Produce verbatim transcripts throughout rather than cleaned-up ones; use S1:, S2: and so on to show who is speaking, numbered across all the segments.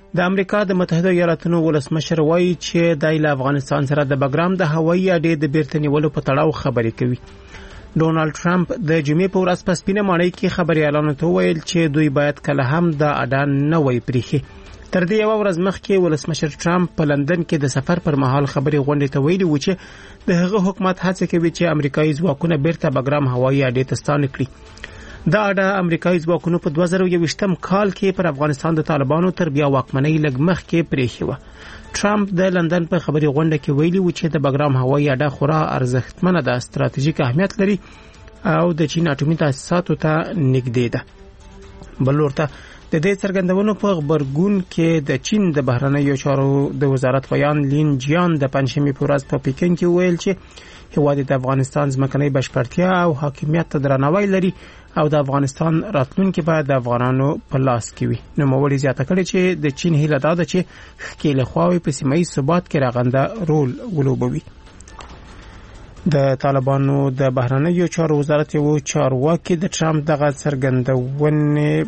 S1: د امریکا د متحده ایالاتونو ولسمشر وایي چې د افغانستان سره د بګرام د هوایي اډې د بیرته نیولو په تړاو خبرې کوي. ډونالد ټرمپ د جمعې په ورځ په سپینه ماڼۍ کې خبريالانو ته ویل چې دوی باید کله هم د اډه نه وای پریخي. تر دې یو ورځ مخکې ولسمشر ټرمپ په لندن کې د سفر پر مهال خبري غونډې ته ویلي و چې د هغه حکومت هڅه کوي چې امریکایي ځواکونه بیرته بګرام هوایي اډې ته ستانه کړي. دا اډه امریکایي ځواکونو په دوه زره یوویشتم کال کې پر افغانستان د طالبانو تر بیا واکمنۍ لږ مخکې پریخي و. ټرمپ د لندن په خبري غونډه کې ویلي و چې د بګرام هوایي اډه خورا ارزښتمنه ده، ستراتیژیک اهمیت لري او د چین اټومي تاسیساتو ته نږدې ده. بل ورته د دې څرګندونو په خبرګون کې د چین د بهرنیو چارو د وزارت بیان لین جیان د پنځمې په ورځ په پیکن کې ویل چې هیواد د افغانستان ځمکنۍ بشپړتیا او حاکمیت ته درناوی لري او د افغانستان راتلونکي باید د افغانانو په لاس کې وي. نو موري زیاته کړي چې د چین هیله ده چې ښکېل خواوې په سیمه ییز ثبات کې راغنده رول ولوبوي. د طالبانو د بهرنیو چارو وزارت یو چارواکي د ټرمپ دغه څرګندونې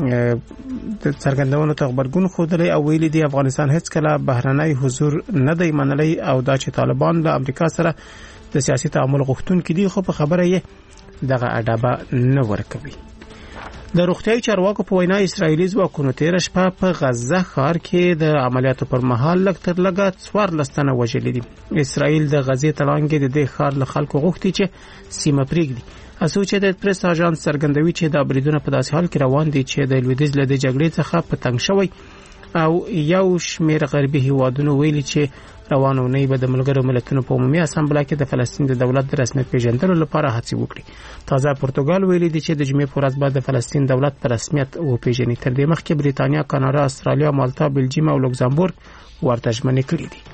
S1: د څرګندونو ته خبرګون خوده او ویلي دی افغانستان هیڅ کله بهرنی حضور نه دی منلی او دا چې طالبان له امریکا سره د سیاسي تعامل غوښتونکي دي، خو په خبره یې دغه اډابه نه ورکوي. د روغتیايي چارواکو په وینا اسرایلی ځواکونو تیر شپه په غزه ښار کې د عملیاتو پر مهال لږ تر لږه څوارلس تنه وژلي دي. اسرایل د غزې تړانګې د دې ښار له خلکو غوښتي چې سیمه پرېږدي. اسوسییټډ پریس اژانس څرګندوي چې دا بریدونه په داسې حال کې روان دي چې د لویدیځ له جګړې څخه په تنګ شوی او یو شمېر غربي هیوادونو ویلي چې روانه اونۍ به د ملګرو ملتونو په عمومي اسامبله کې د فلسطین د دولت د رسمیت پیژندلو لپاره هڅې وکړي. تازه پرتګال ویلي دی چې د جمعې په ورځ به د فلسطین دولت په رسمیت وپیژني. تر دې مخکې بریتانیا، کاناډا، استرالیا، مالټا، بلجیم او لوکزامبورګ ورته ژمنې کړې دي.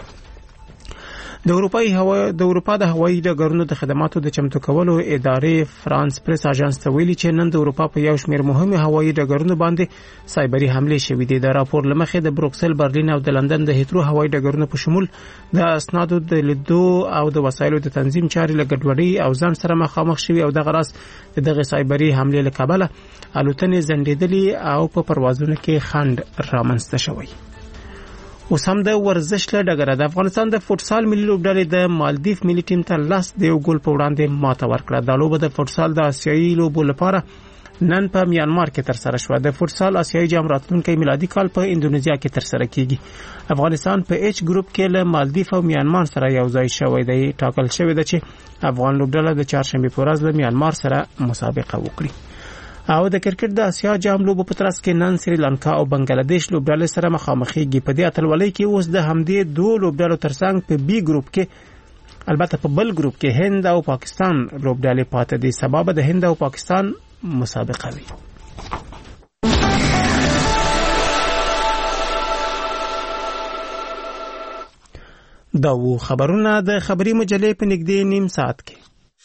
S1: د اروپای هوا د اروپا د هوایي ډګرونو د خدماتو د چمتو کولو ادارې فرانس پریس اژانس ته ویلي چې نن د اروپا په یو شمېر مهمه هوایي ډګرونو باندې سایبري حمله شوې دي. د راپور لمخې د بروکسل، برلین او د لندن د هیترو هوایي ډګرونو په شمول د اسنادو د لیدو او د وسایلو د تنظیم چارې له ګډوډۍ او ځان سره مخامخ شوي او دغه راس دغه سایبري حمله له کبله الوتنې ځنډېدلې او په پروازونو کې خنډ رامنځته شوی. اوس هم د ورزش له ډګره د افغانستان د فوټسال ملي لوبډلې د مالدیف ملي ټیم ته لاس د یو ګول په وړاندې ماته ورکړه. دا لوبه د فوټسال د آسیایي لوبو لپاره نن په میانمار کې تر سره شوه. د فوټسال آسیایي جام راتلونکي میلادي کال په اندونیزیا کې تر سره کیږي. افغانستان په ایچ ګروپ کې له مالدیف او میانمار سره یو ځای شوی دی. ټاکل شوی دی چې افغان لوبډله د چهارشنبه په ورځ له میانمار سره مسابقه وکړي. او د کرکټ د آسیا جام لوبو په ترڅ کې نن سریلانکا او بنگلاديش لوبډلې سره مخامخېږي. په دې اتلولۍ کې اوس د همدې دوه لوبډلو ترڅنګ په بي ګروپ کې البته په بل ګروپ کې هند او پاکستان لوبډلې پاتې دي. سبب د هند او پاکستان مسابقه وي. دا و خبرونه د خبري مجلې په نږدې نیم ساعت کې.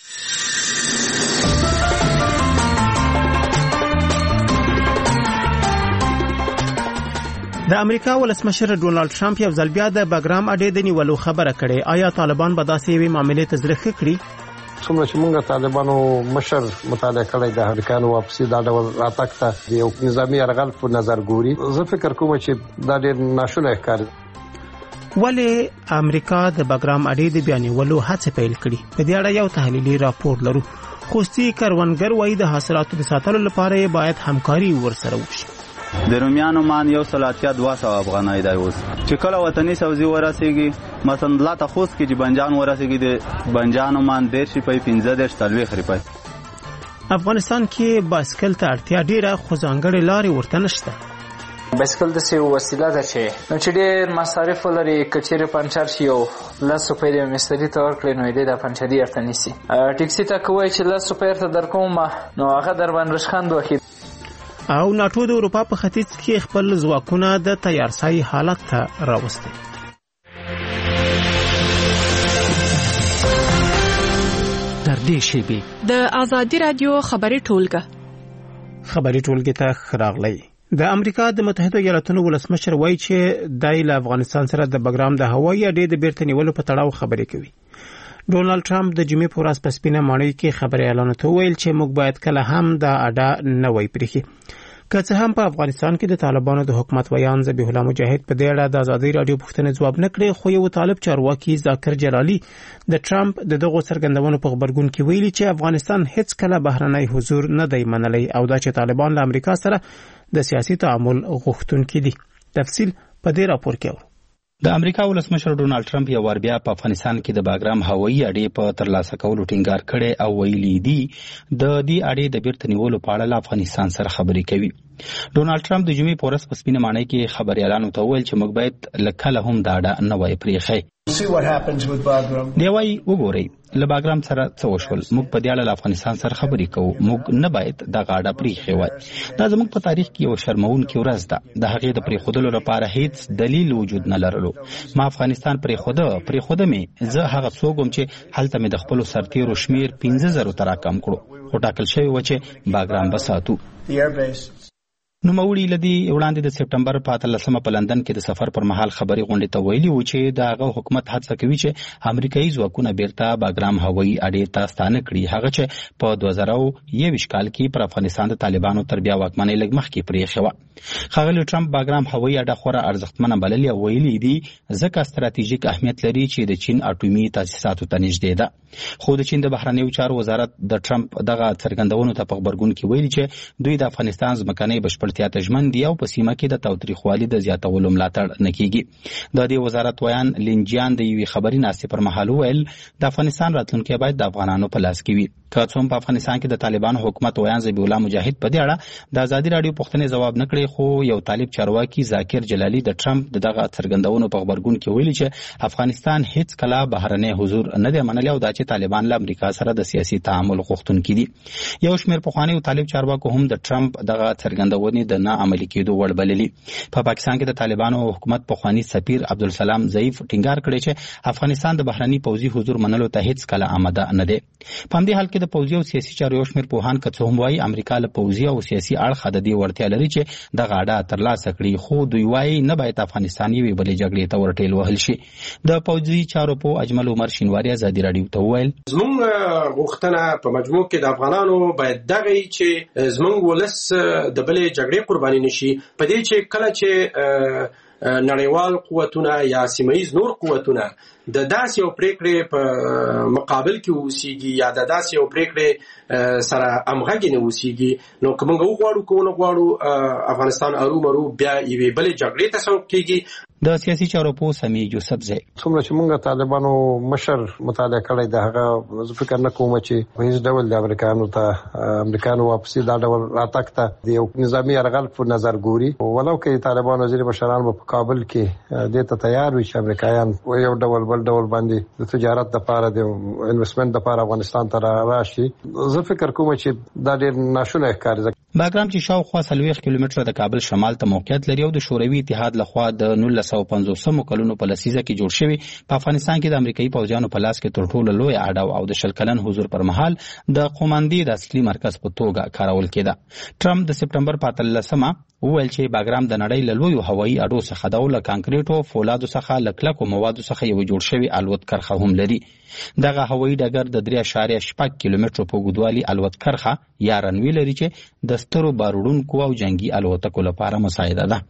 S1: د امریکا ولسمشر ډونالد ټرمپ یو ځل بیا د بګرام اډې د نیولو خبره کړې. آیا طالبان به داسې یوې معاملې ته زړه ښه کړي؟
S2: څومره چې موږ طالبانو مشر مطالعه کړی د امریکانو واپسي دا ډول راتګ ته یو نظامی یرغل په نظر ګوري. زه فکر کوم چې دا ډېر ناشونی ښکاري.
S1: ولې امریکا د بګرام اډې د بیا نیولو هڅه پیل کړې؟ په دې اړه یو تحلیلي راپور لرو. خوستي کروندګر وایي د حاصلاتو د ساتلو لپاره باید همکاري ورسره وشي.
S3: د رومیانو مان یو سلاتیا دوه سوه افغانۍ دی اوس چې کله وطني سبزي ورسېږي مثلا لاته خوست کې چې بنجان ورسېږي د بنجانو مان دېرش روپۍ پنځه دېرش څلوېښت روپۍ.
S1: افغانستان کې بایسکل ته اړتیا ډېره خو ځانګړې لارې ورته نشته.
S4: بایسکل داسې وسیله ده چې نو چې ډېر مصارف ولري که چېرې پنچر شي یو لس روپۍ د مستري ته ورکړې نو یې د پنچري ورته نیسي. ټکسي ته که وایي چې لس روپۍ ورته درکوم نو هغه در باندې رشخند وکړي.
S1: او ناټو د اروپا په ختیځ کې خپل ځواکونه د تیارسای حالت ته راوستي.
S5: تر دې شیبې
S6: د آزادي رادیو خبري ټولګه
S1: خبري ټولګه ته راغلی. د امریکا د متحده ایالاتونو ولسمشر وایي چې دای له افغانستان سره د بګرام د هوایي اډې د بیرته نیولو په تړاو خبرې کوي. ډونالد ټرمپ د جمعې په ورځ په سپینه ماڼۍ کې خبريالانو ته ویل چې موږ باید کله هم د اډه نه وای پریخي. که څه هم په افغانستان کې د طالبانو د حکومت ویان ذبیح الله مجاهد په دې اړه د ازادي رادیو پوښتنې ځواب نه کړی، خو یو طالب چارواکي ذاکر جلالي د ټرمپ د دغو څرګندونو په خبرګون کې ویلي چې افغانستان هیڅ کله بهرنی حضور نه دی منلی او دا چې طالبان له امریکا سره د سیاسي تعامل غوښتونکي دي. تفصیل په دې راپور کې اورو.
S7: د امریکا ولسمشر ډونالد ټرمپ یو ور بیا په افغانستان کې د باګرام هوایي اډې په ترلاسه کولو ټینګار کړي او ویلي دي د دې اډې د بیرته نیولو په اړه له افغانستان سره خبرې کوي. ډونالد ټرمپ د جمعې په ورځ په سپینه ماڼۍ کې خبريالانو ته وویل چې موږ باید له کله هم دا اډه نه وای پرېښی. دی وايي وګورئ له باګرام سره څه وشول، موږ په دې اړه له افغانستان سره خبرې کوو، موږ نه باید دغه اډه پرېښې وای. دا زموږ په تاریخ کې یو شرمونکې ورځ ده. د هغې د پرېښودلو لپاره هیڅ دلیل وجود نه لرلو. ما افغانستان پرېښوده پرېښوده مې زه هغه څوک وم چې هلته مې د خپلو سرتیرو شمیر پنځه زرو ته راکم کړو، خو ټاکل شوی و چې باګرام به ساتو. نوموړي لدی وړاندې د سپټمبر په اتلسمه په لندن کې د سفر پر مهال خبري غونډې ته ویلي و چې د هغه حکومت هڅه کوي چې امریکایي ځواکونه بیرته باګرام هوایي اډې ته ستانه کړي، هغه چې په دوه زره یوویشت کال کې پر افغانستان د طالبانو تر بیا واکمنۍ لږ مخکې پرېښې وه. ښاغلي ټرمپ باګرام هوایي اډه خورا ارزښتمنه بللې او ویلي دي ځکه ستراتیژیک اهمیت لري چې د چین اټومي تاسیساتو ته نږدې ده. خو د چین د بهرنیو چارو وزارت د ټرمپ دغه څرګندونو ته په خبرګون کې ویلي چې دوی د افغانستان ځمکنۍ بشپړتیا ته ژمن دي او په سیمه کې د تاوتریخوالي د زیاتولو ملاتړ نه کیږي. د دې وزارت ویان لینجیان د یوې خبري ناستې پر مهال وویل د افغانستان راتلونکی باید د افغانانو په لاس کې وي. که څه هم په افغانستان کې د طالبانو حکومت ویان ذبیح الله مجاهد په دې اړه د ازادي رادیو پوښتنې ځواب نه کړی، خو یو طالب چارواکي ذاکر جلالي د ټرمپ دغه څرګندونو په خبرګون کې ویلي چې افغانستان هیڅ کله بهرنی حضور نه دی منلی او دا چې طالبان له امریکا سره د سیاسي تعامل غوښتونکي دي. یو شمېر پخوانیو طالب چارواکو هم د ټرمپ دغه څرګندونې د نه عملي کېدو وړ بللي. په پاکستان کې د طالبانو حکومت پخوانی سفیر عبدالسلام ضعیف ټینګار کړی چې افغانستان د بهرني پوځي حضور منلو ته هیڅ کله آماده نه دی. په همدې حال کې د پوځي او سیاسي چارو یو شمېر پوهان که څه هم وایي امریکا له پوځي او سیاسي اړخه د دې وړتیا لري چې دغه اډه ترلاسه کړي، خو دوی وایي نه باید افغانستان یوې بلې جګړې ته ورټېل وهل شي. د پوځي چارو په اجمل عمر شینواري ازادي رادیو ته وویل
S8: زموږ غوښتنه په مجموع کې د افغانانو باید دغه چې زموږ ولس د بلې جګړې قرباني نشي، په دې چې کله چې نړیوال قوتونه یا سیمه‌ییز نور قوتونه د داسې یو پریکړې په مقابل کې اوسېږي یا د داسې یو پریکړې سره همغږي نه اوسېږي، نو که موږ وغواړو که ونه غواړو افغانستان ارومرو بیا یوې بلې جګړې ته سوق کېږي.
S7: د سیاسي چارو په سمي یوسف زئی
S2: څومره چې موږ طالبانو مشر مطالعه کړی د هغه زه فکر نه کوم چې په هیڅ ډول د امریکایانو ته امریکایانو واپسي دا ډول راتګ ته د یو نظامي یرغل په نظر ګوري، ولو کې طالبان وزیر مشران په کابل کې دې ته تیار وي چې امریکایان یو ډول بل ډول باندې د تجارت لپاره د انویسټمنت لپاره افغانستان ته راشي. زه فکر کوم چې دا ډېر ناشونی ښکاري.
S7: باګرام چې شاوخوا څلوېښت کیلومتره د کابل شمال ته موقعیت لري او د شوروي اتحاد لخوا د نولس سوه پنځوسمو کلونو په لسیزه کې جوړ شوی، په افغانستان کې د امریکایي پوځیانو په لاس کې تر ټولو لوی اډه او د شل کلن حضور پر مهال د قوماندې د اصلي مرکز په توګه کارول کېده. ټرمپ د سپټمبر په اتلسمه وویل چې باګرام د نړۍ له لویو هوایي اډو څخه ده او له کانکریټو فولادو څخه له کلکو موادو څخه یو جوړ شوی الوت کرښه هم لري. دغه هوایي ډګر د درې اعشاریه شپږ کیلومترو په اوږدوالي الوت کرښه یا رنوي لري چې د سترو باروړونکو او جنگي الوتکو لپاره مساعده ده.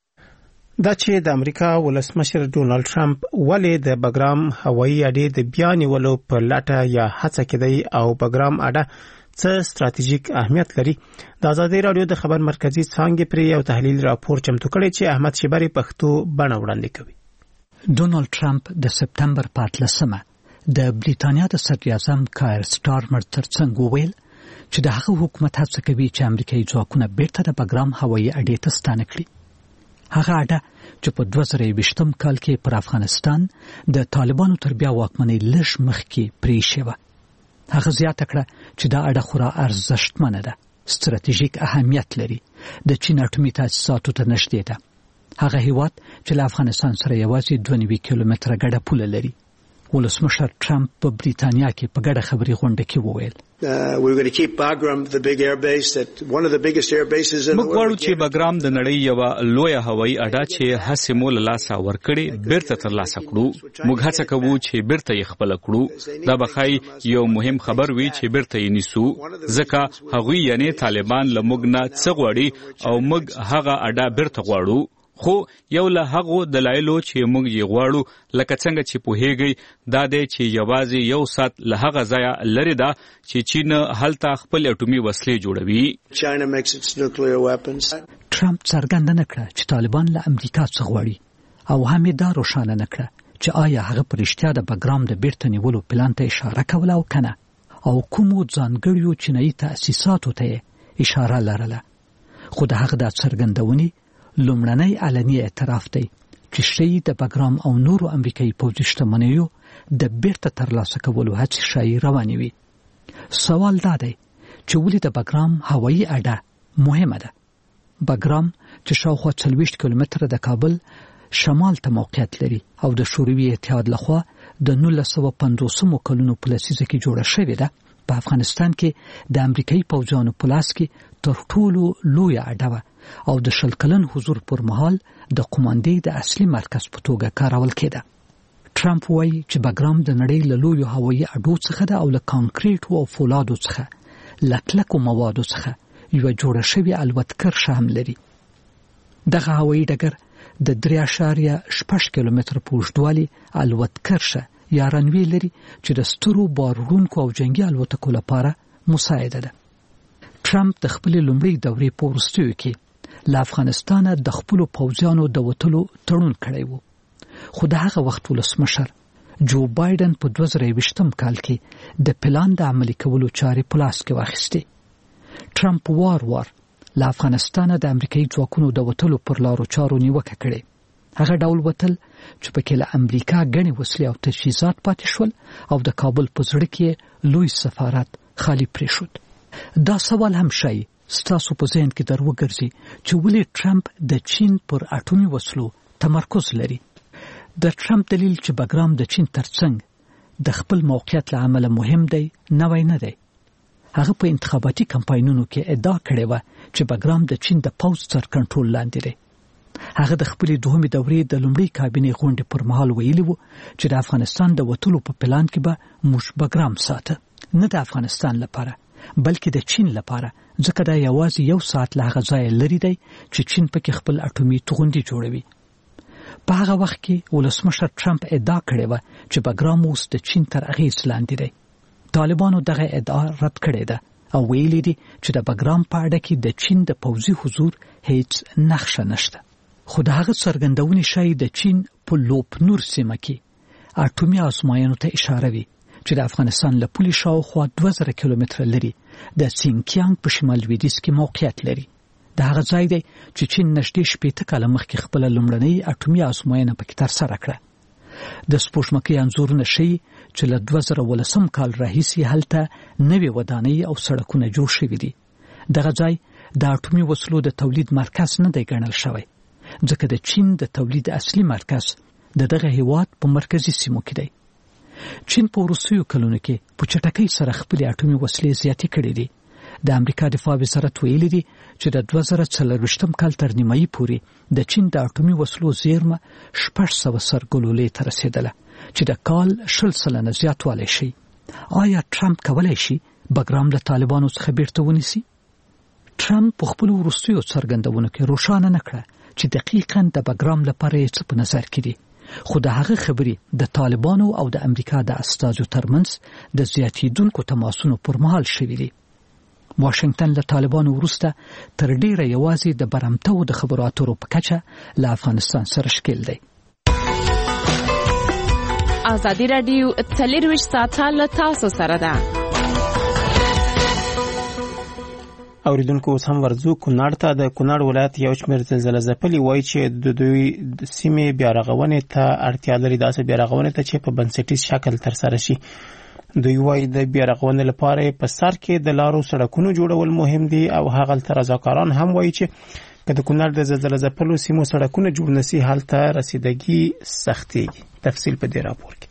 S1: دا چې د امریکا ولسمشر ډونالد ټرمپ ولې د باګرام هوایي اډې د بیا نیولو په لټه یا هڅه کې دی او باګرام اډه څه ستراتیژیک اهمیت لري، د ازادي رادیو د خبر مرکزی څانګې پرې یو تحلیل راپور چمتو کړی چې احمد شیبری پښتو بڼه وړاندې کوي.
S5: ډونالد ټرمپ د سپټمبر په اتلسمه د بریتانیا د صدر اعظم کایر سټارمر ترڅنګ وویل چې د هغه حکومت هڅه کوي چې امریکایي ځواکونه بیرته د باګرام هوایي اډې ته ستانه کړي. هغه اډه چې په دوه زره یوویشتم کال کې پر افغانستان د طالبانو تر بیا واکمنۍ لږ مخکې پرېښې وه. هغه زیاته کړه چې دا اډه خورا ارزښتمنه ده، ستراتیژیک اهمیت لري، د چین اټومي تاسیساتو ته نږدې ده. هغه هیواد چې له افغانستان سره یوازې دوه نوي کیلومتره ګډه پوله لري. ولسمشر ټرمپ په بریتانیا کې په ګډه خبري غونډه کې وویل
S9: we're going to keep Bagram the big air base that one of the biggest air bases in the world.
S10: مګوړو چې باګرام د نړۍ یو لوی هوایي اډه چې هڅه مول لاسه ورکړي بیرته تر لاسه کړو. موږ هڅه کوو چې بیرته یې خپل کړو. دا بخای یو مهم خبر وی چې بیرته یې نیسو ځکه هغوی یعنی طالبان له موږ نه څه غواړي او موږ هغه اډه بیرته غواړو. خو یو له هغو دلایلو چې موږ یې غواړو لکه څنګه چې پوهیږئ دا دی چې یوازې یو سات له هغه ځایه لرې ده چې چین هلته خپل اټومي وسلې جوړوي.
S5: ټرمپ څرګنده کړه چې طالبان له امریکا څخه غواړي او هم یې دا روښانه نه کړه چې آیا هغه په رښتیا د باګرام د بیرته نیولو پلان ته اشاره کوله او کنه او کومو ځانګړیو چینایي تأسیساتو ته اشاره لرله. خو د هغه د څرګندونې لومړنی علني اعتراف دی چې شی د باګرام او نورو امریکایي پوځي شتمنیو د بیرته ترلاسه کولو هڅې شایي روانې وي. سوال دا دی چې ولې د باګرام هوایي اډه مهمه ده. باګرام چې شاوخوا څلوېښت کیلومتره د کابل شمال ته موقعیت لري او د شوروي اتحاد لخوا د نولس سوه پنځوسمو کلونو په لسیزه کې جوړه شوې ده. په افغانستان کې د امریکایي پوځیانو په لاس کې تر ټولو لویه اډه وه او د شل کلن حضور پر مهال د قوماندې د اصلي مرکز په توګه کارول کېده. ټرمپ وایي چې باګرام د نړۍ له لویو هوایي اډو څخه ده او له کانکریټو او فولادو څخه له کلکو موادو څخه یوه جوړه شوې الوتکرشه هم لري. دغه هوایي ډګر د درې اعشاریه شپږ کیلومتره په اوږدوالي الوتکرشه یا رنوی لري چې د سترو بار وړونکو او جنگي الوتکو لپاره مساعده ده. ټرمپ د خپل لومړۍ دورې په وروستیو کې له افغانستانه د خپلو پوځیانو د وتلو تړون کړی و. خو د هغه وخت ولسمشر جو بایدن په دوه زره یوویشتم کال کې د پلان د عملي کولو چارې په لاس کې واخیستې. ټرمپ وار وار له افغانستانه د امریکایي ځواکونو د وتلو پر لارو چارو نیوکه کړې. هغه ډول وتل چې پکې له امریکا ګڼې وسلې او تجهیزات پاتې شول او د کابل په زړه کې لوی سفارت خالی پرېښود. دا سوال هم شایي ستاسو په ذهن کې در وګرځي چې ولې ټرمپ د چین پر اټومي وسلو تمرکز لري. د ټرمپ دلیل چې باګرام د چین ترڅنګ د خپل موقعیت له امله مهم دی نوی نه دی. هغه په انتخاباتي کمپاینونو کې ادعا کړې وه چې باګرام د چین د پوځ تر کنټرول لاندې دی. هغه د خپلې دوهمې دورې د لومړۍ کابینې غونډې پر مهال ویلي وو چې د افغانستان د وتلو په پلان کې به موږ باګرام ساته، نه د افغانستان لپاره بلکې د چین لپاره، ځکه دا یوازې یو ساعت له هغه ځایه لرې دی چې چین پکې خپل اټومي توغندي جوړوي. په هغه وخت کې ولسمشر ټرمپ ادعا کړې وه چې باګرام اوس د چین تر اغېز لاندې دی. طالبانو دغه ادعا رد کړې ده او ویلي دي چې د باګرام په اډه کې د چین د پوځي حضور هیڅ نښه نشته. خو د هغه څرګندونې ښایي د چین په لوپ نور سیمه کې اټومي ازموینو ته اشاره وي چې د افغانستان له پولې شاوخوا دوه زره کیلومتره لري د سینکیانګ په شمال لویدیځ کې موقعیت لري. د هغه ځای دی چې چین نږدې شپېته کاله مخکې خپله لومړنۍ اټومي ازموینه پکې ترسره کړه. د سپوږمکۍ انځورونه ښیي چې له دوه زره ولسم کال راهیسې هلته نوې ودانۍ او سړکونه جوړ شوي دي. دغه ځای د اټومي وسلو د تولید مرکز نه دی ګڼل شوی، ځکه د چین د تولید اصلي مرکز د دغه هیواد په مرکزي سیمو کې دی. چین په وروستیو کلونو کې په چټکۍ سره خپلې اټومي وسلې زیاتې کړې دي. د امریکا دفاع وزارت ویلي دي چې د دوه زره څلرویشتم کال تر نیمایي پورې د چین د اټومي وسلو زیرمه شپږ سوه سرګلولې ته رسېدله چې د کال شل سلنه زیاتوالی شي. آیا ټرمپ کولی شي باګرام له طالبانو څخه بیرته ونیسي؟ ټرمپ په خپلو وروستیو څرګندونو کې روښانه نه کړه چې دقیقاً د باګرام لپاره یې څه په نظر کې دي، خو د هغه خبرې د طالبانو او د امریکا د استازو ترمنځ د زیاتېدونکو تماسونو پر مهال شوي دي. واشنگټن له طالبانو وروسته تر ډیره یوازې د برمتو د خبرو اترو په کچه له افغانستان سره ښکېل دی.
S6: ازادي راډیو څلرویشت ساعته له تاسو سره ده.
S1: اوریدونکو اوس هم ورځو کونړ ته. د کونړ ولایت یو شمېر زلزله ځپلي وایي چې د دوی سیمې بیا رغونې ته اړتیا لري، داسې بیا رغونې ته چې په بنسټیز شکل ترسره شي. دوی وایي د بیا رغونې لپاره په سر کې د لارو سړکونو جوړول مهم دي او هغلته رضاکاران هم وایي چې که د کونړ د زلزله ځپلو سیمو سړکونه جوړ نشي هلته رسیدګي سختېږي. تفصیل په دې راپور کې.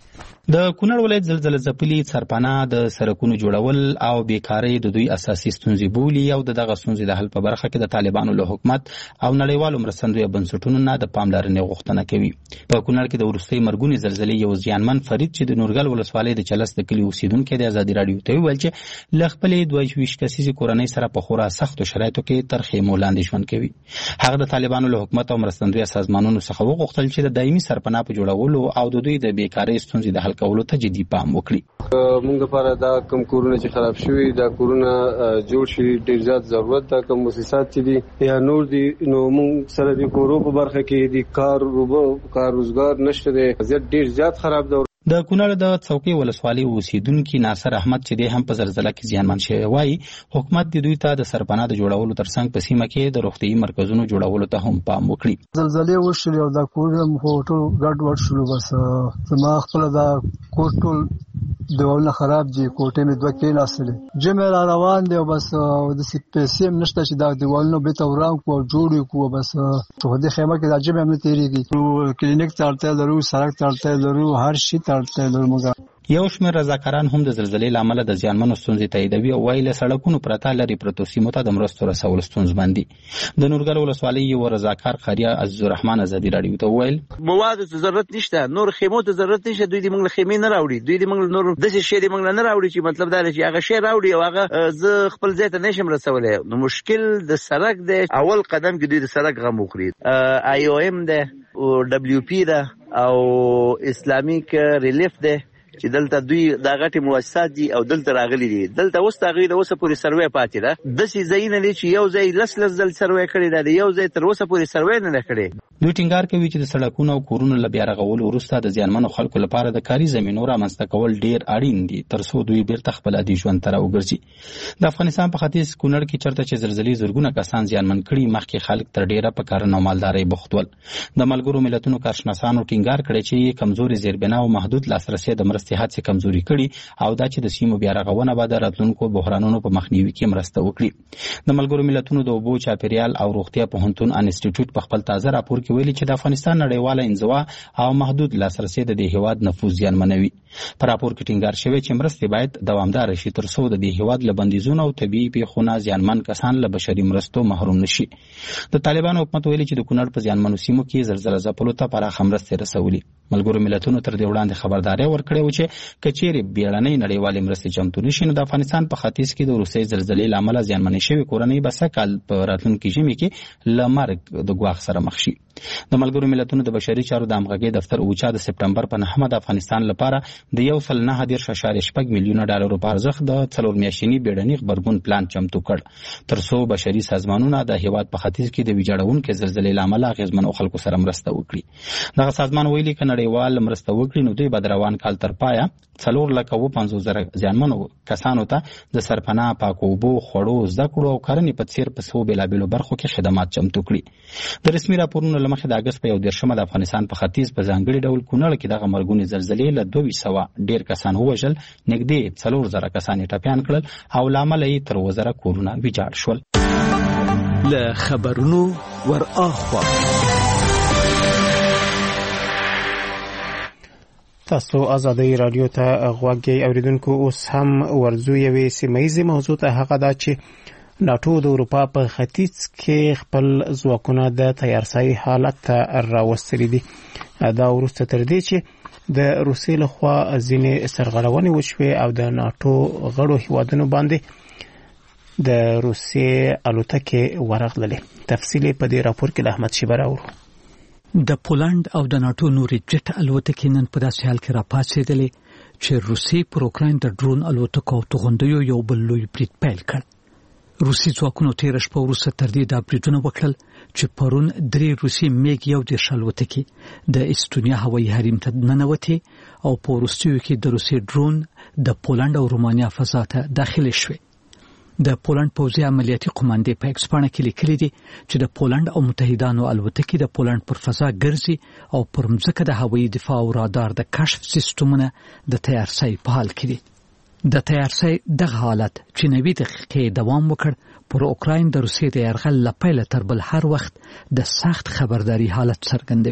S7: د کونړ ولایت زلزلې ځپلي سرپناه د سړکونو جوړول او بیکارۍ د دوی اساسي ستونزې بولي او دغه ستونزې د حل په برخه کې د طالبانو له حکومت او نړیوالو مرستندویه بنسټونو نه د پاملرنې غوښتنه کوي. په کونړ کې د وروستۍ مرګونې زلزلې یو زیانمن فرید چې د نورګل ولسوالۍ د چلس د کلي اوسیدونکی د ازادي راډیو ته وویل چې له خپلې دوه ویشت کسیزې کورنۍ سره په خورا سختو شرایطو کې تر خیمو لاندې ژوند کوي. هغه د طالبانو له حکومت او مرستندویه سازمانونو څخه وغوښتل چې د دایمي سرپناه په جوړولو او د دوی د بیکارۍ ستونزې د حل کولو ته جدي پام وکړي.
S11: موږ لپاره دا کوم کورونه چې خراب شوي دا کورونه جوړ شي ډیر زیات ضرورت ده. کوم مؤسسات چې دي یا نور دي نو موږ سره د کورو په برخه کې د کار روبو کار روزګار نشته دی، وضعیت ډیر زیات خراب ده.
S7: د کونړ د څوکۍ ولسوالۍ اوسیدونکي ناصر احمد چې د هم په زلزلې کې زیانمن شوی وایي حکومت د دوی ته د سرپناه د جوړولو ترڅنګ په سیمه کې د روغتیايي مرکزونو جوړولو ته هم پام وکړي.
S12: زلزلې وشلې او دا کورونه مو ټول ګډ وډ شول. بس زما خپل دا کور ټول دیوالونه خراب دي، کوټې مې دوه کې ناسلې جمع را روان دی. بس د سی پیسې نشته چې دا دیوالونه به ته وران کو جوړ کو. بس په دې خیمه کې دا جمع هم تیریږي. کلینیک ته اړتیا لرو، سړک ته اړتیا لرو، هر شي ته اړتیا لرو. موږ
S7: یو شمېر رضاکاران هم د زلزلې له امله د زیانمنو ستونزې تاییدوي او وایي له سړکونو پرته لرې پرتو سیمو ته د مرستو رسول ستونزمن دي. د نورګل ولسوالۍ یو رضاکار قاریه عزیزالرحمن ازادي راډیو ته وویل
S13: مواد ته ضرورت نشته، نور خیمو ته ضرورت نشته. دوی دې موږ له خیمې نه راوړي، دوی دې موږ نور داسې شی دې موږ نه راوړي چې مطلب دا چې هغه شی راوړي او هغه زه خپل ځای ته نشم رسولی. نو مشکل د سړک دی. اول قدم کې دوی د سړک غم وکړي. آی او ایم ده او دبلیو پی ده او اسلامیک ریلیف ده چې دلته دوی دا غټي مؤسسات دي او دلته راغلي دي. دلته اوس تاغي د اوسه پوری سروې پاتې ده. د سي زین دي چې یو ځای لس لس ځل سروې کړي ده، یو ځای تر اوسه پوری سروې نه کړي.
S7: دوی ټینګار کوي چې د سړکونو او کورونو له بیا رغولو وروسته د زیانمنو خلکو لپاره د کاري زمینو رامنځته کول ډیر اړین دي ترڅو دوی بیرته خپل عادي ژوند ته راوګرځي. د افغانستان په ختیځ کونړ کې چرته چې زلزلې زرګونه کسان زیانمن کړي مخکې خلک تر ډیره په کارونو او مالدارۍ بوخت ول. د ملګرو ملتونو کارشناسانو ټینګار کړی چې کمزوري زیربنا او محدود لاسرسي د مرستې هڅې کمزوري کړي او دا چې د سیمو بیا رغونه به د راتلونکو بحرانونو په مخنیوي کې مرسته وکړي. د ملګرو ملتونو د اوبو چاپیریال او روغتیا پوهنتون انسټیټیوټ په خپل تازه راپور کې ویلي چې د افغانستان نړیواله انزوا او محدود لاسرسي د دې هیواد نفوذ زیانمنوي. په راپور کې ټینګار شوی چې مرستې باید دوامدار شي ترڅو د دې هیواد له بندیزونو او طبيعي پیښو زیانمن کسان له بشري مرستو محروم نشي. د طالبانو حکومت ویلي چې د کونړ په زیانمنو سیمو کې زلزلې ځپلو ته پراخه مرستې رسولي. ملګرو ملتونو تر دې وړاندې خبرداري ورکړې و چې کچېرې بیړنۍ نړیوالې مرستې چمتو نشي نو د افغانستان په ختیځ کې د روسي زلزلې له امله زیانمنې شوې کورنۍ به سږ کال په راتلونکي ژمي کې له مرګ د ګواښ سره مخ شي. د ملګرو ملتونو د بشري چارو د همغږۍ دفتر اوچا د سپټمبر په نهمه د افغانستان لپاره د یو سل نه دېرش اعشاریه شپږ میلیونه ډالرو په ارزښت د څلور میاشتني بیړني غبرګون پلان چمتو کړ ترڅو بشري سازمانونه د هیواد په ختیځ کې د ویجاړونکو زلزلې له امله اغېزمنو خلکو سره مرسته وکړي. دغه سازمان ویلي چې نړیوال مرسته وکړي نو دوی به د روان کال تر پایه څلور لکه اووه پنځوس زره زیانمنو کسانو ته د سرپناه، پاکو اوبو، خوړو، زده کړو او کرنې په څیر په څو بېلابېلو برخو کې خدمات چمتو کړي. د رسمي راپورونو له مخې د اګست په یو دېرشمه د افغانستان په ختیځ په ځانګړي ډول کونړ کې دغه مرګونې زلزلې له دوه سوه ډېر کسان ووژل، نږدې څلور زره کسان یې ټپیان کړل او له امله یې تر اووه زره کورونه ویجاړ شول.
S14: له خبرونو ور اخوا
S1: تاسو آزادۍ رادیو ته غوږی اوریدونکو. اوس هم ورځو یوې سیمه‌ییزې موضوع ته، هغه دا چې ناټو د اروپا په ختیځ کې خپل ځواکونه د تیارسایي حالت ته راوستلي دي. دا وروسته تر دې چې د روسیې لخوا ځینې سرغړونې وشوې او د ناټو غړو هیوادونو باندې د روسیې الوتکې ورغللې. تفصیل په دې راپور کې له احمد شیبه راوړو.
S5: د پولند او د ناټو نورې جټ الوتکې نن په داسې حال کې راپاڅېدلې چې روسیې پر اوکراین د ډرون الوتکو او توغندیو یو بل لوی برید پیل کړ. روسي ځواکونو تېره شپه وروسته تر دې دا بریدونه وکړل چې پرون درې روسي میګ یو دېرش الوتکې د استونیا هوایي حریم ته ننوتې او په وروستیو کې د روسي ډرون د پولند او رومانیا فضا ته داخلې شوې. د پولند پوځي عملیاتي قوماندې په ایکس پاڼه کې لیکلي دي چې د پولند او متحدانو الوتکې د پولند پر فضا ګرځي او پر مځکه د هوایي دفاع او رادار د کشف سیستمونه د تیارسۍ په حال کې دي. د تیارسۍ دغه حالت چې نوي دقیقې دوام وکړ پر اوکراین د روسیې د یرغل له پیله تر بل هر وخت د سخت خبرداري حالت څرګندوي.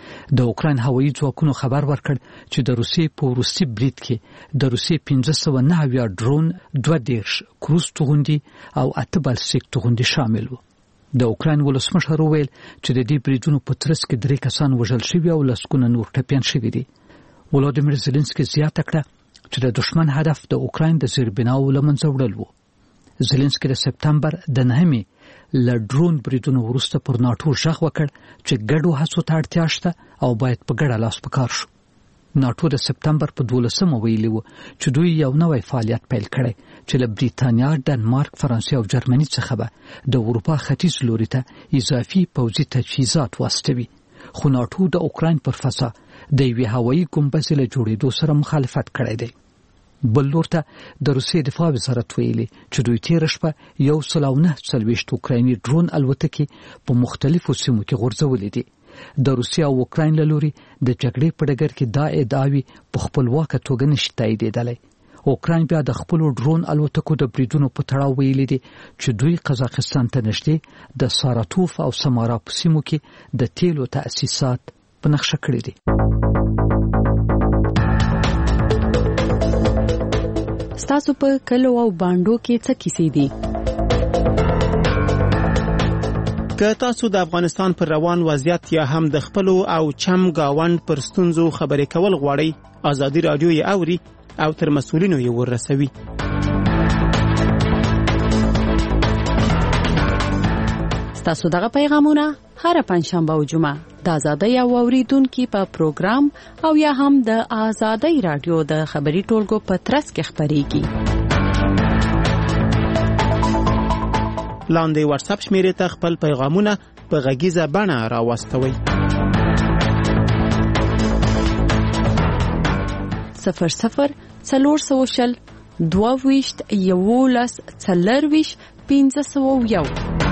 S5: د اوکراین هوایي ځواکونو خبر ورکړ چې د روسیې په وروستي برید کې د روسیې پنځه سوه نهه اویا ډرون، دوه دېرش کروز توغندي او اته بالستیک توغندي شامل وو. د اوکراین ولسمشر وویل چې د دې بریدونو په ترڅ کې درې کسان وژل شوي او لسګونه نور ټپیان شوي دي. ولادیمیر زيلنسکي زیاته کړه چې د دشمن هدف د اوکراین د زیربناو له منځه وړل وو. زيلنسکي د سپتمبر د نهمې له ډرون بریدونو وروسته پر ناټو غږ وکړ چې ګډو هڅو ته اړتیا شته او باید په ګډه لاس په کار شو. ناټو د سپتمبر په دولسمه ویلي وو چې دوی یو نوی فعالیت پیل کړی چې له بریتانیا، ډنمارک، فرانسې او جرمني څخه به د اروپا ختیځ لوري ته اضافي پوځي تجهیزات واستوي. خو ناټو د اوکراین پر فضا د یوې هوایي ګمبزې له جوړېدو سره مخالفت کړی دی. بل لور ته د روسیې دفاع وزارت ویلي چې دوی تېره شپه یو سل او نهه څلوېښت اوکرایني ډرون الوتکې په مختلفو سیمو کې غورځولې دي. د روسیې او اوکراین له لوري د جګړې په ډګر کې دا ادعاوې په خپلواکه توګه نشي تاییدېدلی. اوکراین بیا د خپلو ډرون الوتکو د بریدونو په تړاو ویلي دي چې دوی قزاقستان ته نږدې د ساراتوف او سمارا په سیمو کې د تیلو تأسیسات په نقشه کړي دي.
S6: ستاسو په کلو او باندو کې څه کیسې دي؟
S1: که تاسو د افغانستان پر روان وضعیت یا هم د خپلو او چم گاوند پر ستونزو خبرې کول غواړئ، ازادي رادیو یې اوري او تر مسؤلینو یې ورسوي.
S6: ستاسو دغه پیغامونه هر پنځشنبه او جمعه د ازادۍ او اوریدونکو په پروګرام او یا هم د ازادۍ رادیو د خبري ټولګو په ترڅ کې خبريږي.
S1: لاندې واتس اپ شمیرې ته خپل پیغامونه په غږیزه بڼه راوستوئ.
S6: صفر صفر څلور سوه شل دوه ویشت یولس څلرویشت پنځه سوه یو.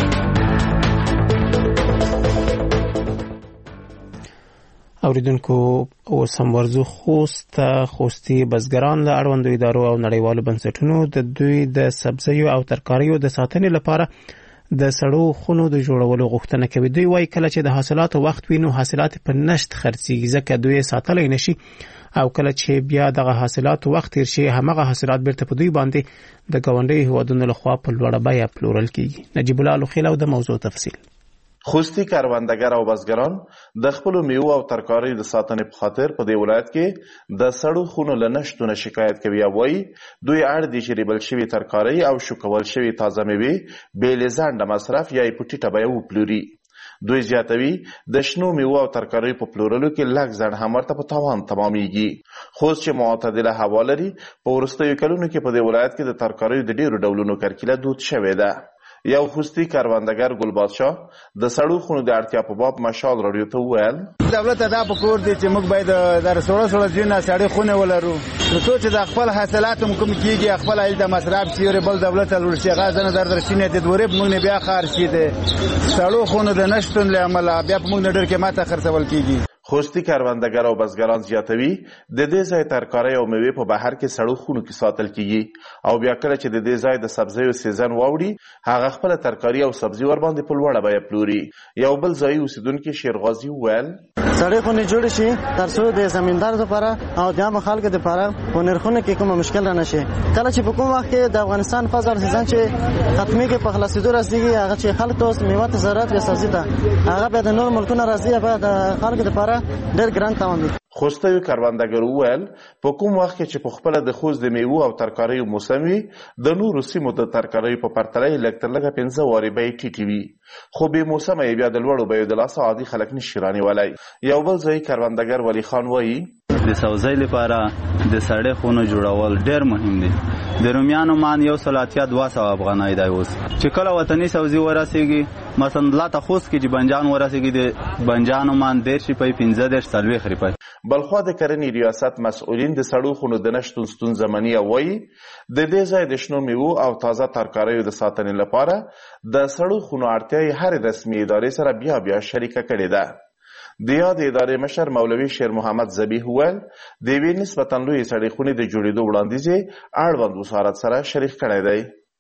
S1: اوریدونکو اوس هم ورزو خوست خوستي بزګران له اړوندو ادارو او نړیوالو بنسټونو د دوی د سبزیو او ترکاریو د ساتنې لپاره د سړو خونو د جوړولو غوښتنه کوي. دوی وايي کله چې د حاصلاتو وخت وي نو حاصلات په نشت خرڅيږي ځکه دوی ساتلای نشي او کله چې بیا دغه حاصلاتو وخت تیر شي همغه حاصلات بیرته په دوی باندې د ګاونډي هیوادونو لخوا په لوړه بیه پلورل کیږي. نجیب الله لوخیل او د موضوع تفصیل.
S15: خوستی کروندګر او بزګران د خپل میوه او ترکاری د ساتنې په خاطر په دې ولایت کې د سړو خونو له نشټونه شکایت کوي او وايي دوی اړ دي چې ریبل شوی ترکاری او شوکول شوی تازه میوه بې له ځنډه مصرف یا په ټیټه بیه وپلوري. دوی زیاتوي د شنو میوه او ترکاری په پلورلو کې لږ ځنډ هم ورته په تاوان تمامېږي. خوست چې معتدله هوا لري په وروستیو کلونو کې په دې ولایت کې د ترکاریو د ډیرو ډولونو کرکیله دود شوې ده. یو خوستی کروندګر ګل بادشاه د سړو خونو د اړتیا په باب مشال راډیو ته وویل
S16: دولت دا په کور دی چې موږ باید د سړو سړو ځینې سړې خونه ولرو نو څو چې د خپل حاصلات هم کوم کیږي خپل ایل د مصرف سیوري بل دولت لور شي غازنه در درشینه د دوره موږ نه بیا خارشي دي سړو خونو د نشټون له عمل بیا په موږ نه ډېر کې ماته خرڅول کیږي.
S15: خوستی کروندګر او بزګران زیاتوي د دې ځای ترکاری او میوه په بهر کې سړو خونو کې ساتل کیږي او بیا کله چې د دې ځای د سبزیو سیزن واوړي هغه خپل ترکاری او سبزی ور باندې په لوړه بیه پلوري. یو بل ځای اوسیدونکو شیرغازی وویل
S17: سړې خونې جوړ شي تر څو د زمیندار لپاره او د عام خلکو لپاره په نرخونو کې کوم مشکل نه شي. کله چې په کوم وخت کې د افغانستان فصل سیزن چې ختمي کې په خلاصېدو رسیدي هغه چې خلک ته میوه ته ضرورت یا سبزی ته هغه به د نور ملکونو راځي په د خلکو لپاره ډېر ګران تمام دي.
S15: خوستیو کروندګر وویل په کوم وخت کې چې په خپل د خوست د میوه او ترکاریو موسم وي د نورو سیمو د ترکاریو په پرتله لږ تر لږه پنځه وارې بیې ټیټې وي خو بې موسمه یې بیا د لوړو بیو د لاسه عادي خلک نشي رانیولی. یو بل ځای کروندګر ولی خان وایي
S3: د سبزی لپاره د سړې خونو جوړول ډېر مهم دي. د رومیانو مان یو سل اتیا دوه سوه افغانۍ دی اوس چې کله وطني سبزي ورسېږي مثلا دلته خوست کې چې بنجان ورسېږي د بنجانو مان دېرش روپۍ پنځه دېرش څلوېښت روپۍ.
S15: بلخوا د کرنې ریاست مسؤلین د سړو خونو د نشتون ستونزه مني او وایي د دې ځای د شنو میوو او تازه ترکاریو د ساتنې لپاره د سړو خونو اړتیا یې هرې رسمي ادارې سره بیا بیا شریکه کړې ده. د یاد ادارې مشر مولوي شیر محمد ذبیح وویل د یوې نسبتا لویې سړې خونې د جوړېدو وړاندیز یې اړوند وزارت سره شریک کړی دی.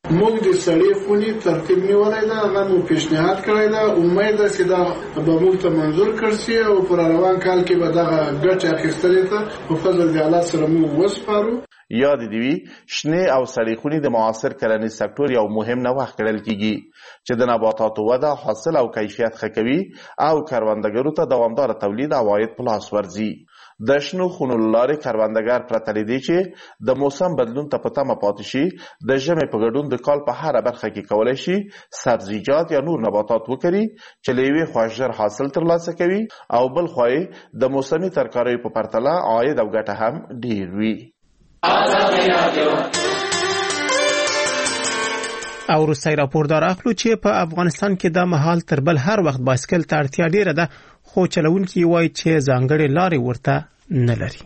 S18: موږ د سړې خونې ترتیب نیولای دا هغه مو پیشنهاد کړی دا امید ده چې دا به موږ ته منظور کړسي او پر روان کال کې به دغه ګټه اخیستلې ته په فضل د الله سره موږ وسپارو.
S15: یاد دی وی شنه او سړې خونې د معاصر کرنیز سکتور یو مهم نوښت ګڼل کیږي چې د نباتاتو وده، حاصل او کیفیت ښه کوي او کروندګرو ته دوامدار تولید او عاید په لاس ورځي. د شنو خونو لارې کروندګر پرته له دې چې د موسم بدلون ته په تمه پاتې شي د ژمي په ګډون د کال په هره برخه کې کولی شي سبزیجات یا نور نباتات وکري چې له یوې خوا ژر حاصل ترلاسه کوي او بل خوا د موسمي ترکاریو په پرتله عاید او ګټه هم ډیر وي.
S1: او روسي راپوردار اخلو چې په افغانستان کې د مهال تر بل هر وخت بایسکل ته اړتیا ډیره ده، خو چلونکي وایي چې ځانګړي لارې ورته نه لري.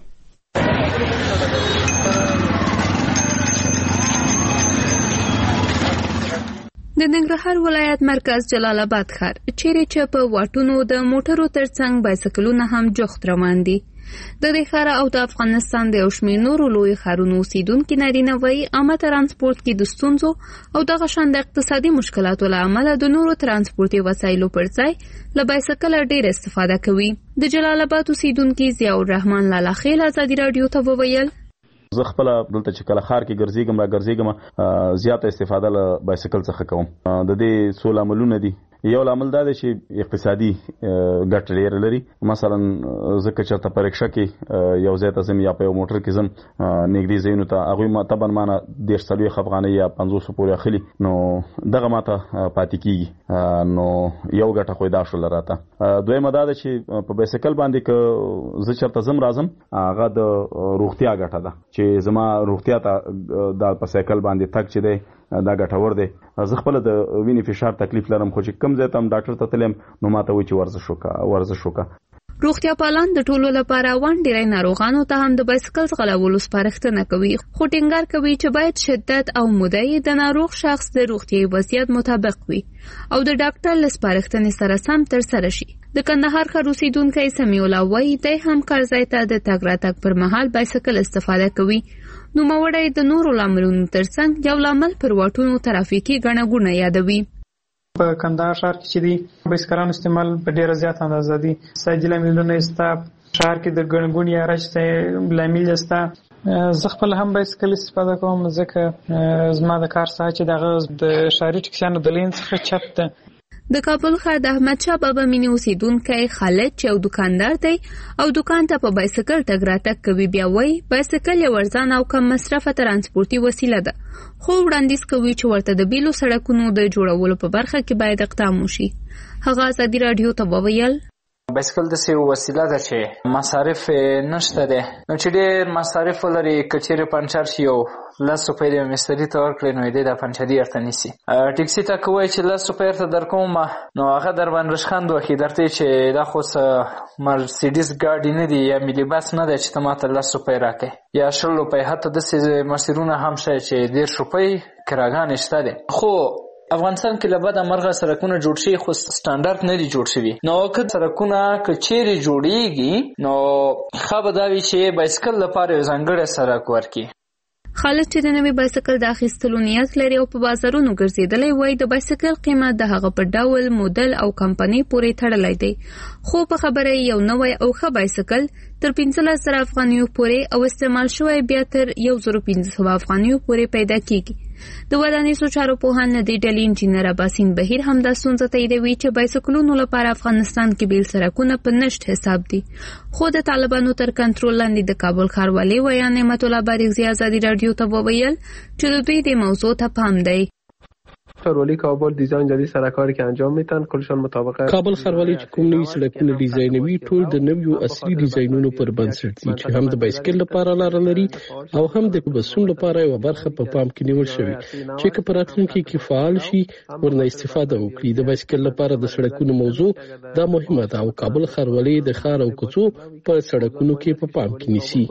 S19: د ننګرهار ولایت مرکز جلال آباد ښار چیرې چې په واټونو د موټرو ترڅنګ بایسکلونه هم جوخت روان دي. د دې ښار او د افغانستان د یو شمېر نورو لوی ښارونو اوسیدونکي نارینه وایي عامه ترانسپورت کې د ستونزو او دغه شان د اقتصادي مشکلاتو له امله د نورو ترانسپورتي وسایلو پر ځای له بایسکل ډېر استفاده کوي. د جلال آباد اوسیدونکي ضیاء الرحمن لالا خیل ازادي رادیو ته وویل
S20: زه خپل دلته چې کله ښار کې ګرځېږم را ګرځېږم زیاته استفاده له بایسکل څخه کوم. د دې څو لاملونه دي. یو لامل دا دی چې اقتصادي ګټه ډېره لري. مثلا زه که چېرته په رکشه کې یو ځای ته ځم یا په یو موټر کې ځم نږدې ځایونو ته هغوی ما طبعا مانه دېرش څلوېښت افغانۍ یا پنځوسو پورې اخلي، نو دغه ماته پاتې کېږي. نو یو ګټه خو یې دا شوله راته. دویمه دا ده چې په بایسکل باندې که زه چېرته ځم راځم هغه د روغتیا ګټه ده چې زما روغتیا ته دا په سایکل باندې تګ چې دی دا ګټور دی. زه خپل د وینې فشار تکلیف لرم خو چې کم ځای ته هم ډاکټر ته تلم نو ماته وایي چې ورزش وکړه ورزش وکړه.
S19: روغتیا پالان د ټولو لپاره وان ډیری ناروغانو ته هم د بایسکل ځغلولو سپارښتنه کوي، خو ټینګار کوي چې باید شدت او موده یې د ناروغ شخص د روغتیايي وضعیت مطابق وي او د ډاکټر له سپارښتنې سره سم ترسره شي. د کندهار ښار اوسیدونکی سمیع الله وایي دی هم کارځای ته د تګ راتګ پر مهال بایسکل استفاده کوي. نوموړی د نورو لاملونو ترڅنګ یو لامل پر واټونو ترافیکي ګڼه ګوڼه یادوي.
S21: په کندهار ښار کې چې دی بایسکلانو استعمال په ډیره زیاته اندازه دی. سایدي لاملونه شته، ښار کې د ګڼه ګوڼې یا رش لامل شته. زه خپل هم بایسکل استفاده کوم ځکه زما د کار ساحه چې دغه د ښاري ټکسیانو د لین څخه چپ ده.
S19: د کابل ښار د احمد شاه بابا مینې اوسیدونکی خالد چې یو دکاندار دی او دکان ته په بایسکل تګ راتګ کوي، بیا وایي بایسکل یو ارزانه او کم مصرفه ترانسپورتي وسیله ده، خو وړاندیز کوي چې ورته د بیلو سړکونو د جوړولو په برخه کې باید اقدام وشي. هغه ازادي رادیو ته وویل
S4: بایسکل داسې وسیله ده چې مصارف نشته دی، نو چې ډېر مصارف ولري که چیرې پنچر شي یو لس روپۍ د مستري ته ورکړې نو دی د پنچري ورته نیسي. ټکسي ته که وایي چې لس روپۍ ورته درکوم نو هغه در باندې رشخند وکړي درته چې دا خو څه مرسیډیز ګاډي نه دي یا ملي بس نه دی چې ته ماته لس روپۍ راکړې یا شل روپۍ، حتی داسې مسیرونه هم شته چې دېرش روپۍ کراګانې شته دی. خو افغانستان کې له بده مرغه سړکونه جوړ شي خو سټانډرډ نه دي جوړ شوي. نو که سړکونه که چیرې جوړیږي نو ښه به دا وي چې بایسکل لپاره یو ځانګړی سړک ورکړي.
S19: خالد چې د نوي بایسکل د اخیستلو نیت لري او په بازارونو ګرځېدلی وایي د بایسکل قیمت د هغه په ډول، موډل او کمپنۍ پورې تړلی دی، خو په خبره یو نوی او ښه بایسکل تر پنځلس زره افغانیو پورې او استعمال شوی بیا تر یو زر پنځه سوه افغانیو پورې پیدا کیږي. د ودانیزو چارو پوهان د دې ډلې انجینر عباسین بهیر هم دا ستونزه تاییدوي چې بایسکلونو لپاره افغانستان کې بیل سړکونه په نشت حساب دي، خو د طالبانو تر کنټرول لاندې د کابل ښاروالۍ ویا نعمت الله بارغزي ازادي رادیو ته وویل چې د دوی د موضوع ته پام دی.
S22: ښاروالي کابل دیزاین جدید سرکاری که انجام میتن کلشان مطابق
S23: کابل ښاروالي چې کوم نوي سړکونه ډیزاینوي ټول د نویو اصلي ډیزاینونو پر بنسټ دي چې هم د بایسکل لپاره لار لري او هم د بسونو لپاره یو برخه په پام کې نیول شوی چې که په راتلونکي کې فعال شي ورنه استفاده وکړي. د بایسکل لپاره د سړکونو موضوع دا مهمه ده او کابل ښاروالي د ښار او کوڅو په سړکونو کې په پام کې نیسي.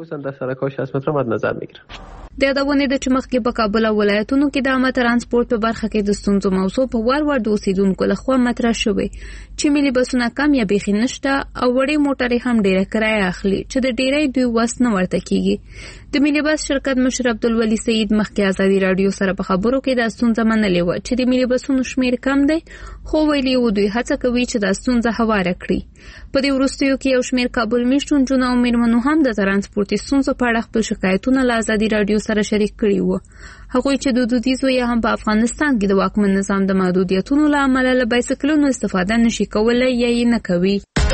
S19: د یادونې د چې مخکې په کابل او ولایتونو کې د عامه ترانسپورت په برخه کې د ستونزو موضوع په وار وار د اوسیدونکو لخوا مطرح شوې چې ملي بسونه کم یا بیخي نشته او وړې موټرې هم ډېره کرایه اخلي چې د ډېری دوی وس نه ورته کیږي. د ملي بس شرکت مشر عبدالولي سعید مخکې ازادي رادیو سره په خبرو کې د ستونزه منلې و چې د ملي بسونو شمیر کم دی، خو ویلي و دوی هڅه کوي چې د ستونزه هواره کړي. په دې وروستیو کې یو شمیر کابل میشتو نجونو او میرمنو هم د ترانسپورتي ستونزو په اړه خپل شکایتونه له ازادي رادیو سره شریک کړي وو. هغوی چې د دودیزو یا هم په افغانستان کې د واکمن نظام د محدودیتونو له امله له بایسکلونو استفاده نشي کولای یا یې نه کوي.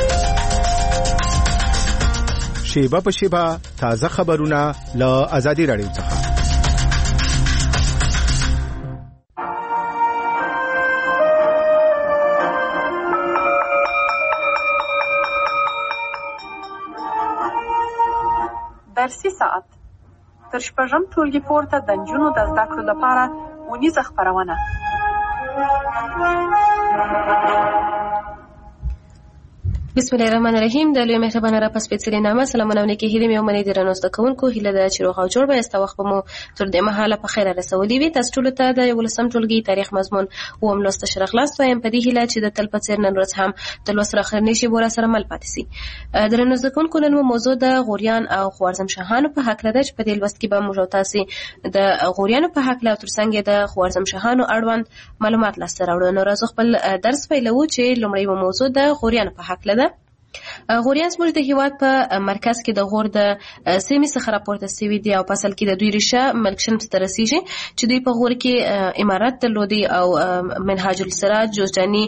S1: شیبه په شیبه تازه خبرونه له ازادي رادیو څخه.
S2: درسي ساعت تر شپږم ټولګي پورته د نجونو د زده کړو لپاره ونیزه خپرونه.
S8: بسم الله الرحمن الرحیم. د لوی مهربانه را پس پیڅلې نامه سلامونه ونکې هیله مې ومنې د رنوسته کوونکو هیله د چیروغ او جوړ به است وخت مو تر دې مهاله په خیره رسولې وي. تاسو ټول ته د ولسم ټولګي تاریخ مضمون او هم لوست شرخ لاست وایم په دې هیله چې د تل په څیر نن ورځ هم د لوست راخر نشي بوره سره مل پاتې سي. د رنوسته کوونکو نن موضوع د غوریان او خوارزم شاهانو په حق لده چې په دې لوست کې به موږ تاسو د غوریانو په حق له ترڅنګ د خوارزم شاهانو اړوند معلومات لاسته راوړو. نو راځو خپل درس پیلوو چې لومړی موضوع د غوریانو په حق لده. غوریان زموږ د هیواد په مرکز کې د غور د سیمې څخه راپورته سوي دي او په اصل کې د دوی ریشه ملک شمس ته رسیږي چې دوی په غور کې امارت درلودي او منهاج السراج جوزجاني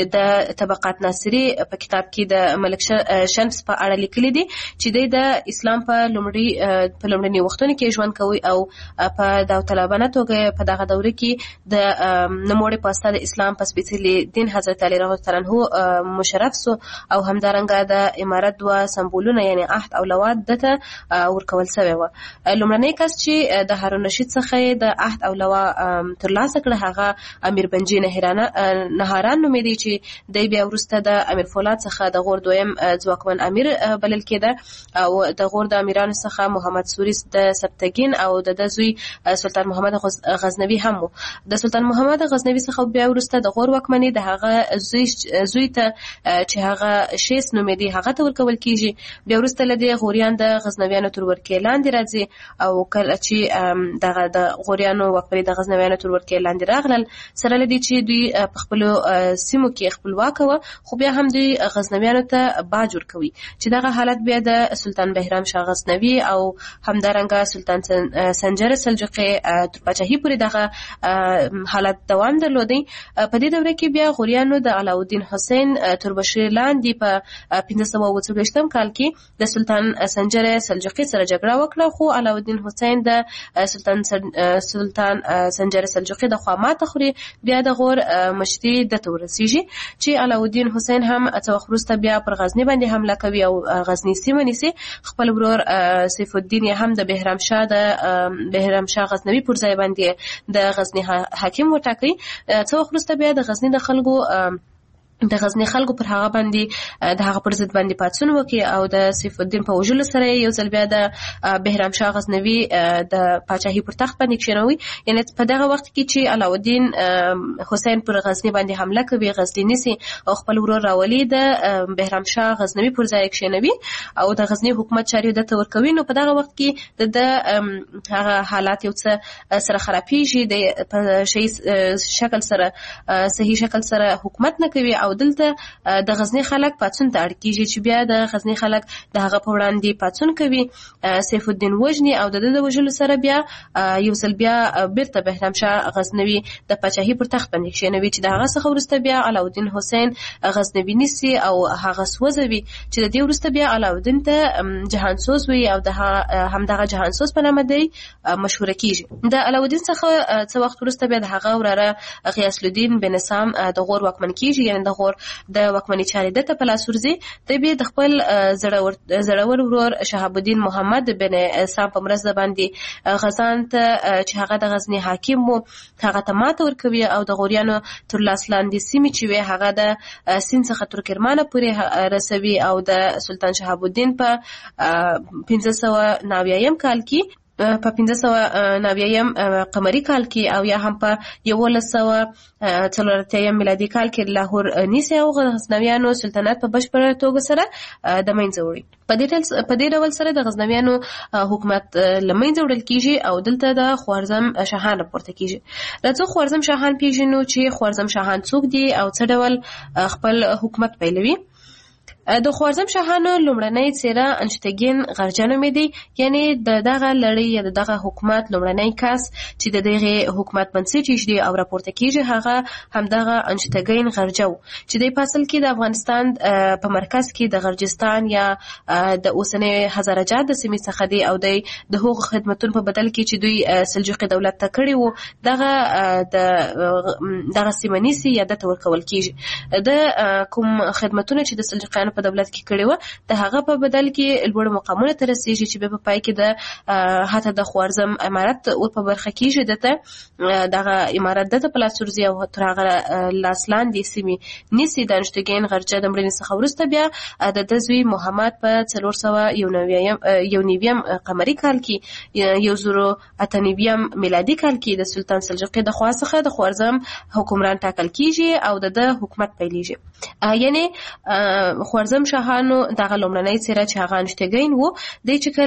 S8: د طبقات ناصري په کتاب کې د ملک شمس په اړه لیکلي دي چې دوی د اسلام په لومړي په لومړني وختونو کې ژوند کوي او په داوطلبانه توګه په دغه دوره کې د نوموړي په اساس د اسلام په سپېڅلي دین حضرت علی رضی الله عنه مشرف سو او همدارنګه د امارت دوا سمبولونه یعنی عهد او لواد دته ورکول شوی و. لومړنی کس چې د هارون رشید څخه د عهد او لوا ترلاسه کړ هغه امیر بنجي نهرانه نهاران نومېدی چې د بیا وروسته د امیر فولاد څخه د غور دویم ځواکمن امیر بلل کېده او د غور د امیرانو څخه محمد سوریس د سبتګین او د زوی سلطان محمد غزنوي هم و. د سلطان محمد غزنوي څخه بیا وروسته د غور واکمني د هغه زوی زوی ته چې هغه شیس نومېدی هغه ته ورکول کیږي. بیا وروسته لدی غوریان د غزنویانو تر ورکې لاندې راځي او کله چې دغه د غوریانو واکمني د غزنویانو تر ورکې لاندې راغلل سره لدی چې دوی په خپل سیمو کې خپلواک و خو بیا هم دوی غزنویانو ته باج ورکوي چې دغه حالت بیا د سلطان بهرام شاه غزنوي او همدارنګه سلطان سنجر سلجوقي تر پاچاهي پورې دغه حالت دوام درلودي. په دې دوره کې بیا غوریانو د علاءالدین حسین تر بشیر لاندې په پنځه سوه اوه څلوېښتم کال کې د سلطان سنجر سلجوقي سره جګړه وکړه خو علاءالدین حسین د سلطان سلطان سنجر سلجوقي د خوا ماته خوري. بیا د غور مشري دته ورسیږي چې علاءالدین حسین هم څو وخت وروسته بیا پر غزنی باندې حمله کوي او غزنی سیمه نیسي. خپل ورور سیف الدین هم د بهرام شاه د بهرام شاه غزنوي پر ځای باندې د غزنی حاکم وټاکي. څو وخت وروسته بیا د غزنی د خلکو د غزنی خلکو پر هغه باندې د هغه پر ضد باندې پاتون وکي او د سیف الدین په وجلو سره یو ځل بیا د بهرام شاه غزنوي د پاچاهي پر تخت باندې کښینوي. یعنی په دغه وخت کې چې علاءالدین حسین پر غزنی باندې حمله کوي غزنی نیسي او خپل ورور راولي د بهرام شاه غزنوي پر ځای کښینوي او د غزنی حکومت چاري د تور کوي. نو په دغه وخت کې د هغه حالات یو څه سره خرابېږي د په شي شکل سره صحیح شکل سره حکومت نه کوي او دلته د غزنی خلک پاتون ته اړ کیږي چې بیا د غزنی خلک د هغه په وړاندې پاتون کوي. سیف الدین وجني او د د وجلو سره بیا یو ځل بیا بیرته بهرام شاه غزنوي د پاچاهي پر تخت باندې کښینوي چې د هغه څخه وروسته بیا علاءالدین حسین غزنوي نیسي او هغه سوځوي چې د دې وروسته بیا علاءالدین ته جهانسوز وي او د همدغه جهانسوز په نامه دی مشهوره کیږي. د علاءالدین څخه څو وخت وروسته بیا د هغه وراره غیاث الدین بن نظام د غور واکمن کیږي. یعنی د غور د واکمنۍ چارې د ته په لاس ورځي. د بیا د خپل زړور ورور شهاب الدین محمد بن سام په مرسته باندې غزان ته چې هغه د غزنی حاکم وو هغه ته ماته ورکوي او د غوریانو تر لاس لاندې سیمې چې وي هغه د سیند څخه تر کرمانه پورې رسوي او د سلطان شهاب الدین په پنځه سوه نوي یم کال کې په پنځه سوه نویم قمري کال کې او یا هم په یولس سوه څلور اتیا میلادي کال کې لاهور نیسي او غزنویانو سلطنت په بشپړه توګه سره د منځه وړي. په دې ډول سره د غزنویانو حکومت له منځه وړل کیږي او دلته د خوارزم شاهان راپورته کیږي. راځو خوارزم شاهان پیژنو چې خوارزم شاهان څوک دي او څه ډول خپل حکومت پیلوي. د خوارزم شاهانو لومړنۍ څېره انشتګین غرجه نومېدی، یعنی د دغه لړۍ یا د دغه حکومت لومړنی کس چې د دغه حکومت بنسټ ایږدي او راپورته کیږي هغه همدغه انشتګین غرجه و چې د په اصل کې د افغانستان په مرکز کې د غرجستان یا د اوسنۍ هزارهجات د سیمې څخه دی او د هغو خدمتونو په بدل کې چې دوی سلجوقي دولت ته کړي وو دغه د دغه سیمه نیسي یا دته ورکول کیږي. د کوم خدمتونه چې د سلجوقیانو په دولت کې کړي و د هغه په بدل کې لوړ مقامونه ته رسیږي چې په پای کې د حتی د خوارزم امارت او په برخه کې دته دغه امارت دته په لاس ورځي او تر هغه لاسلاندې سیمې نیسي. د انشتګین غرجه د مړینې څخه وروسته بیا د دزوی محمد په څلور سوه یو نویم یو نویم قمري کال کې یو زرو اته نویم میلادي کال کې د سلطان سلجوقي د خوا څخه د خوارزم حکمران ټاکل کیږي او د حکومت پیلېږي. یعنی خوارزم شاهانو دغه لومړنۍ څېره چې هغه انشتګین وو دی چې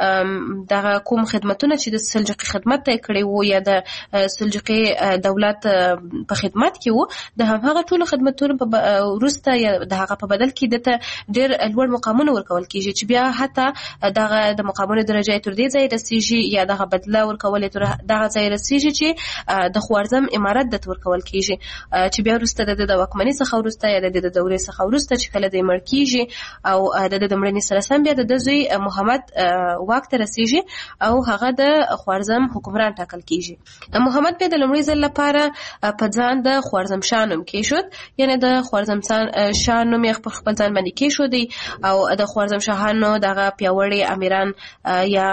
S8: کله دغه کوم خدمتونه چې د سلجوقي خدمت ته کړي وو یا د سلجوقي دولت په خدمت کې وو د همغه ټولو خدمتونو په وروسته یا د هغه په بدل کې دته ډېر لوړ مقامونه ورکول کیږي چې بیا حتی دغه د مقامونو درجه تر دې ځای رسیږي یا دغه بدله ورکول تر دغه ځای رسیږي چې د خوارزم امارت د ورکول کیږي چې بیا وروسته د واکمنۍ څخه وروسته یا د دورې څخه وروسته چې کله د مړ کیږي او د د مړینې سره سم بیا د زوی محمد واک ته رسیږي او هغه د خوارزم حکمران ټاکل کیږي. محمد بیا د لومړي ځل لپاره په ځان د خوارزم شاه نوم کېښود، یعنی د خوارزم شاه نوم یې په خپل ځان باندې کېښودی او د خوارزم شاهانو دغه پیاوړي امیران یا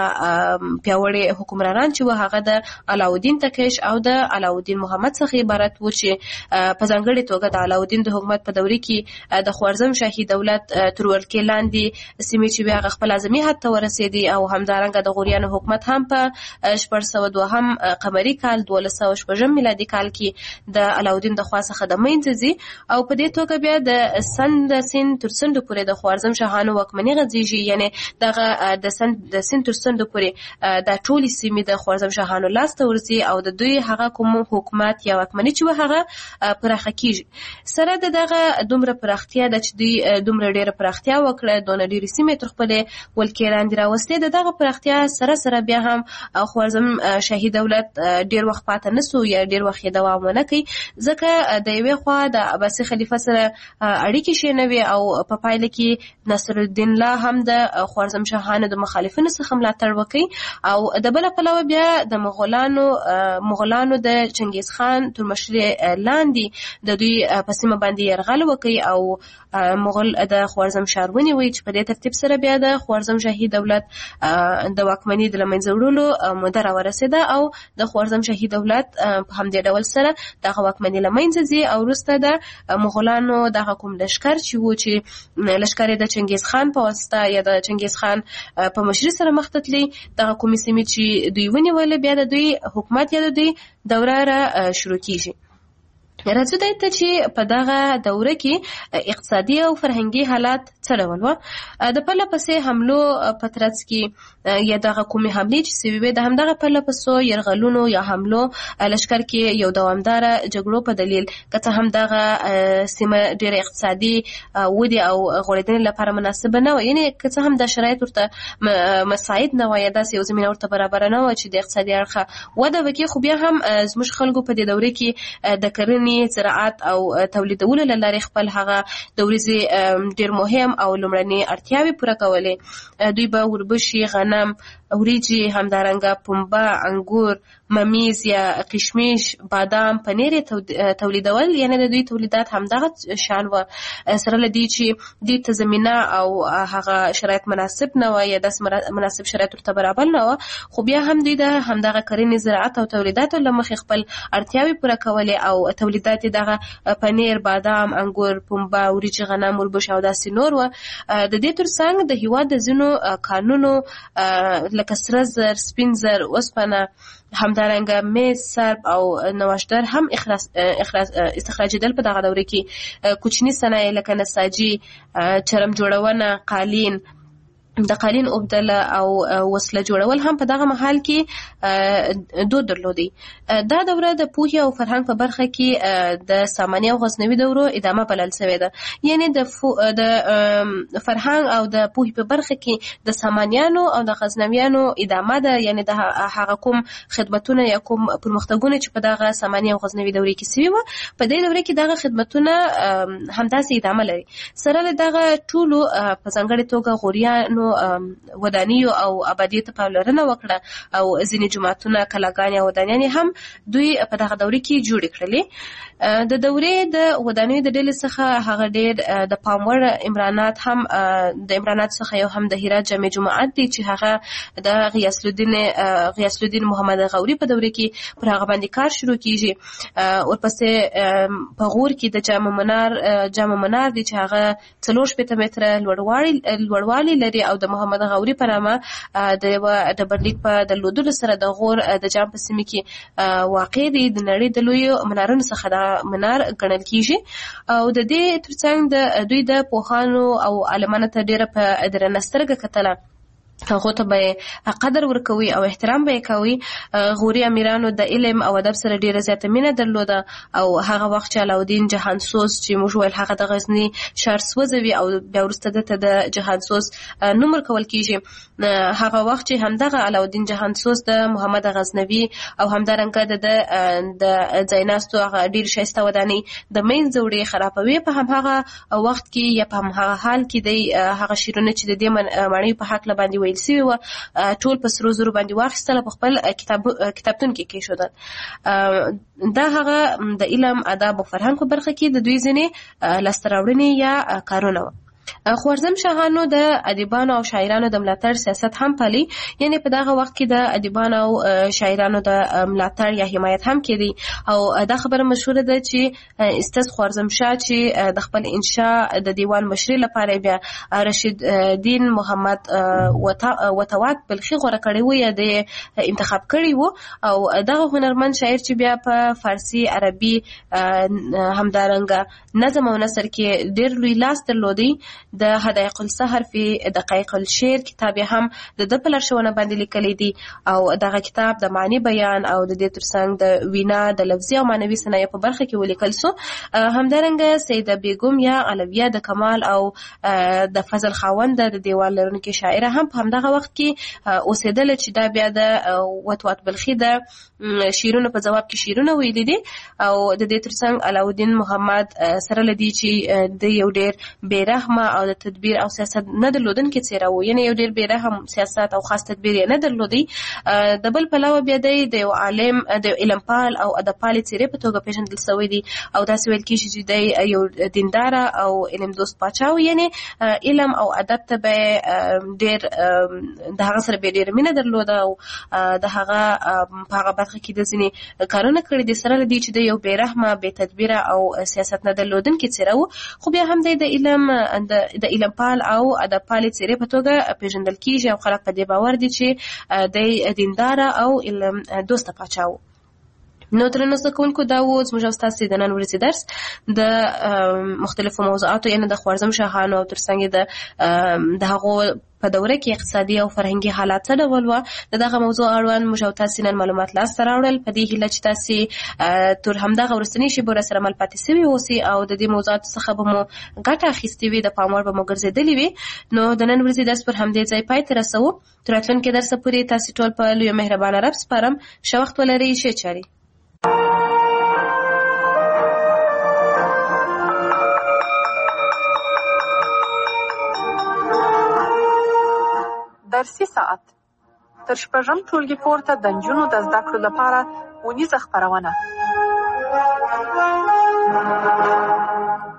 S8: پیاوړي حکمرانان چې و هغه د علاودین تکش او د علاودین محمد څخه عبارت و چې په ځانګړي توګه د علاودین د حکومت په دورې کې د خوارزم شاهي دولت تر ولکې لاندې سیمې چې بیا خپل اعظمي حد ته ورسېدي او همدارنګه د غوریانو حکومت هم په شپږ سوه دوهم قمري کال دولس سوه شپږم میلادي کال کې د علاودین د خوا څخه د منځه ځي او په دې توګه بیا د سند سیند تر سندو پورې د خوارزم شاهانو واکمني غځېږي، یعنی دغه د سند د سیند تر سندو پورې د ټولې سیمې د خوارزم شاهانو لاس ته ورځي او د دوی هغه کوم حکومت یا واکمني چې و هغه پراخه کیږي. سره د دغه دومره پراختیا د چې دوی دومره ډېره پراختیا وکړه دونه ډېرې سیمې تر خپلې ولکې لاندې راوستې. د دغه پراختیا سره سره بیا هم خوارزم شاهي دولت ډېر وخت پاته نه سو یا ډېر وخت یې دوام ونه کوي ځکه د یوې خوا د عباسي خلیفه سره اړیکې شې نه وې او په پایله کې نصرالدین الله هم د خوارزم شاهانو د مخالفینو څخه ملاتړ وکړي او د بله پلوه بیا د مغولانو مغولانو د چنګیز خان تر مشرۍ لاندې د دوی په سیمه باندې یرغل وکړي او مغول د خوارزم ښار ونیوی چې په دې ترتیب سره بیا د خوارزم شاهي دولت د واکمنۍ د له منځه وړلو موده راورسېده او د خوارزم شاهي دولت په همدې ډول سره دغه واکمنۍ له منځه ځي او وروسته د مغولانو دغه کوم لښکر چې و چې لښکر یې د چنګیز خان په واسطه یا د چنګیز خان په مشرۍ سره مخ ته تلي دغه کومې سیمې چې دوی ونیولې بیا د دوی حکومت یا د دوی دوره را شروع کیږي. راځو دې ته چې په دغه دوره کې اقتصادي او فرهنګي حالات څه ډول وو. د پرله پسې حملو په ترڅ کې یا دغه کومې حملې چې سوي وې د همدغه پرله پسې یرغلونو یا حملو لښکر کې یو دوامداره جګړو په دلیل که څه هم دغه سیمه ډېره اقتصادي ودې او غوړېدنې لپاره مناسبه نه وه، یعنې که څه هم دا شرایط ورته مساعد نه وه یا داسې یو زمینه ورته برابره نه وه چې د اقتصادي اړخه وده وکړي، خو بیا هم زموږ خلکو په دې دوره کې د کرنې زراعت او تولیدولو له لارې خپل هغه د ورځې ډېر مهم او لومړنۍ اړتیاوې پوره کولې. دوی به وربشي، غنم، وریجې، همدارنګه پنبه، انګور، ممیز یا کشمیش، بادام، پنیر تولیدول، یعنی د دوی تولیدات همدغه شان و سره له دې چې دوی ته زمینه او هغه شرایط مناسب نه وه یا داسې مناسب شرایط ورته برابر نه وه، خو بیا هم دوی د همدغه کرنې زراعت او تولیداتو له مخې خپل اړتیاوې پوره کولې او تولیدات دغه پنیر، بادام، انګور، پنبه، وریجې، غنم، وربشي او داسې نور و. د دې ترڅنګ د هېواد د ځینو کانونو لکه سره زر، سپین زر، اوسپنه، همدارنګه میز، سرب او نواشدر هم استخراجېدل په دغه دوره کې. کوچني صنایع لکه نساجي، چرم جوړونه، قالین، د قالین اوبدله او وسله جوړول هم په دغه مهال کې دود درلودي. دا دوره د پوهې او فرهنګ په برخه کې د ساماني او غزنوي دورو ادامه بلل شوې ده. یعنی د د فرهنګ او د پوهې په برخه کې د سامانیانو او د غزنویانو ادامه ده، یعنی د هغه کوم خدمتونه یا کوم پرمختګونه چې په دغه ساماني او غزنوي دوره کې شوي وو، په دې دوره کې دغه خدمتونه همداسې ادامه لري. سره له دغه ټولو په ځانګړې توګه غوریانو ودانیو او آبادیو ته پاملرنه وکړه او ځینې جوماتونه، کلاګانې او ودانیانې هم دوی په دغه دوره کې جوړې کړلې. د دورې د ودانیو د ډلې څخه هغه ډېر د پام وړ عمرانات هم د عمرانات څخه یو هم د هرات جامع جماعت دی چې هغه د غیاث الدین غیاث الدین محمد غوري په دوره کې پر هغه باندې کار شروع کیږي. ورپسې په غور کې د جامع منار جامع منار دی چې هغه څلور شپېته متره لوړوالی لوړوالی لري او د محمد غوري په نامه د د بندیک په درلودلو سره د غور د جام په سیمه کې واقع دی. د نړۍ د لویو منارونو څخه دا منار ګڼل کیږي او د دې ترڅنګ د دوی د پوهانو او عالمانو ته ډیره په درنه سترګه کتله، هغه ته به قدر ورکوي او احترام به کوي. غوري امیرانو د علم او ادب سره ډیره زیاته مینه درلوده او هغه وخت چې علاودین جهانسوز چې موږ ویل هغه د غزنی شهر سوځوي او بیا وروسته دته د جهانسوز نوم ورکول کیږي، هغه وخت چې همدغه علاودین جهانسوز د محمد غزنوي او همدارنګه د د ځایناستو هغه ډیر شایسته ودانی د مین زوړې خرابوي. په همغه وخت کې یا په همغه حال کې د هغه شیرونه چې د دې معنی په حق لباندې ویل سوي و ټول په سرو زرو باندې واخیستل، په خپل کتاب کتابتون کې کېښودل. دا هغه د علم، ادب او فرهنګ په برخه کې د دوی ځینې لاسته راوړنې یا کارونه وو. خوارزم شاهانو د ادیبانو او شاعرانو د ملاتړ سیاست هم پالي، یعنی په دغه وخت کې د ادیبانو او شاعرانو د ملاتړ یا حمایت هم کړي. او دا خبره مشهوره ده چې استاد خوارزم شاه چې د خپل انشاء د دیوان مشري لپاره بیا رشید دین محمد وتوات بلخي غوړه کړی و یا د انتخاب کړی و، او دغه هنرمند شاعر چې بیا په فارسی، عربي، همدارنګه نظم او نثر کې ډېر لوی لاس درلودي. د حدائق السحر فی دقایق الشعر کتاب هم د د پلار شونه باندې لیکلی دی او دغه کتاب د معنی بیان او د دې ترڅنګ د وینا د لفظي او معنوي صنایع په برخه کې ولیکل سو. همدارنګه سیده بیگم یا علویه د کمال او د فضل خاوند د دیوان لرونکي شاعره هم په همدغه وخت کې اوسېدل چې دا بیا د وتوات بلخي د شیرونو په جواب کې شیرونه ویلي دي. او د دې ترڅنګ علاودین محمد سره لدی چې د یو ډیر بیرحمه او د تدبیر او سیاست نه درلودونکي څیره و، یعنی یو ډیر بیرحم سیاست او خاص تدبیر نه درلودي. د بل پلوه بیا د یو عالم د علم پال او ادب پال څیره په توګه پیژندل شوی دی او داسې ویل کیږي چې د یو دیندار او علم دوست پاچاو، یعنی علم او ادب ته به ډیر د هغه سره به ډیر مینه درلوده او د هغه په هغه برخه کې د ځینې کارونه کړي دي سره لدی چې د یو بیرحمه بې تدبیره او سیاست نه درلودونکي څیره و. خو بیا هم د علم د علم پال او ادب پال څیره په توګه پیژندل کیږي او خلک په دې باور دي چې د دیندار او علم دوست پاچاو. نو درنو زده کوونکو، دا و زموږ او ستاسې د نن ورځې درس د مختلفو موضوعاتو، یعنې د خوارزم شاهانو او ترڅنګ د هغو په دوره کې اقتصادي او فرهنګي حالات څه ډول وو. د دغه موضوع اړوند موږ او تاسې نن معلومات لاسته راوړل، په دې هیله چې تاسې تر همدغه وروستنۍ شېبو راسره مل پاتې سوي اوسئ او د دې موضوعاتو څخه به مو ګټه اخیستې وي، د پام وړ به مو ګرځېدلې وي. نو د نن ورځې درس پر همدې ځای پای ته رسوو. تر راتلونکي درسه پورې تاسې ټول په لویه مهربانه رب سپارم. ښه وخت ولرئ. ښې چارې.
S2: درسي ساعت تر شپږم ټولګي پورته د نجونو د زده کړو لپاره ونیزه خپرونه.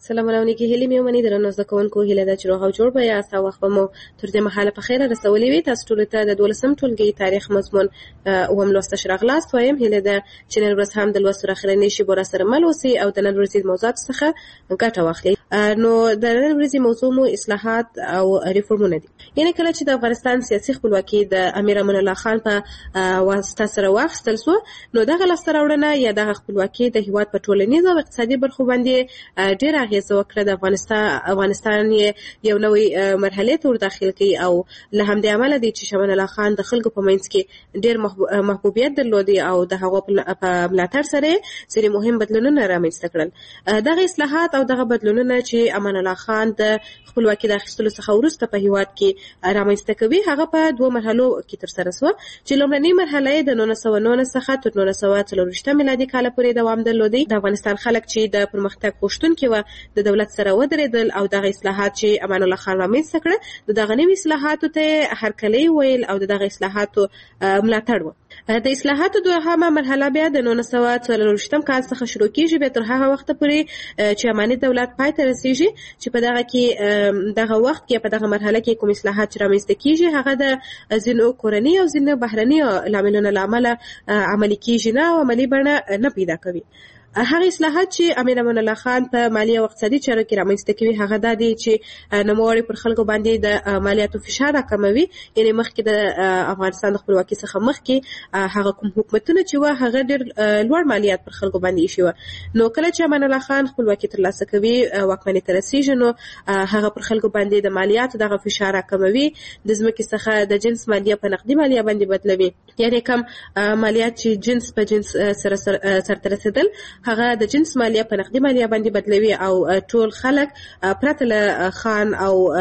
S8: سلامونه کې هلي مې ومني درنو زده کوونکو هیله ده چې روغ او جوړ به یاست او وخت به مو تر دې مهاله په خیره رسولې وي. تاسو ټولو ته د دولسم ټولګي تاریخ مضمون اووم لوست راغلاست وایم. هیله ده چې نن ورځ هم د لوست اخرنۍ شی بور سره مل اوسئ او د نن ورځې موضوعات څخه ګټه واخلئ. نو د نن ورځې موضوع مو اصلاحات او ریفورمونه دي. یعنی کله چې د افغانستان سیاسي خپلواکي د امیر امان الله خان په واسطه سره واخیستل سو، نو دغه لاسته راوړنه یا دغه خپلواکي د هیواد په ټولنیز او اقتصادي برخو باندې ډېر اغیزه وکړه. د افغانستان افغانستان یو نوې مرحله ته ورداخل کړي او له همدې امله دی چې امان الله خان د خلکو په منځ کې ډېر محبوبیت درلودي او د هغه په ملاتړ سره ځینې مهم بدلونونه رامنځته کړل. دغه اصلاحات او دغه بدلونونه چې امان الله خان د خپلواکي د اخیستلو څخه وروسته په هیواد کې رامنځته کوي هغه په دوه مرحلو کې ترسره شوه، چې لومړنۍ مرحله د نولس سوه نولس څخه تر نولس سوه څلرویشتم میلادي کال پورې دوام درلودی. د افغانستان خلک چې د پرمختګ غوښتونکي وو د دولت سره ودرېدل او دغه اصلاحات چې امان الله خان رامنځته کړه د دغه نوي اصلاحاتو ته هرکلی ویل او د دغه اصلاحاتو ملاتړ و. د اصلاحاتو دوهمه مرحله بیا د نولس سوه څلرویشتم کال څخه شروع کیږي بیا تر هغه وخت پورې چې اماني دولت پای ته رسیږي، چې په دغه کې دغه وخت کې په دغه مرحله کې کوم اصلاحات چې رامنځته کیږي هغه د ځینو کورني او ځینو بهرني لاملونو له امله عملي کیږي نه او عملي بڼه نه پیدا کوي. هغه اصلاحات چې امیر امان الله خان په مالی او اقتصادي چارو کې رامنځته کوي هغه دا دي چې نوموړي پر خلکو باندې د مالیاتو فشار راکموي. یعنې مخکې د افغانستان د خپلواکۍ څخه مخکې هغه کوم حکومتونه چې وه هغه ډېر لوړ مالیات پر خلکو باندې ایښي وه. نو کله چې امان الله خان خپلواکي ترلاسه کوي واکمنۍ ته رسېږي نو هغه پر خلکو باندې د مالیاتو دغه فشار راکموي، د ځمکې څخه د جنس مالیه په نقدي مالیه باندې بدلوي. یعنې کم مالیات چې جنس په جنس سره سرته رسېدل هغه د جنس مالیه په نقدي مالیه باندې بدلوي او ټول خلک پرته له خان او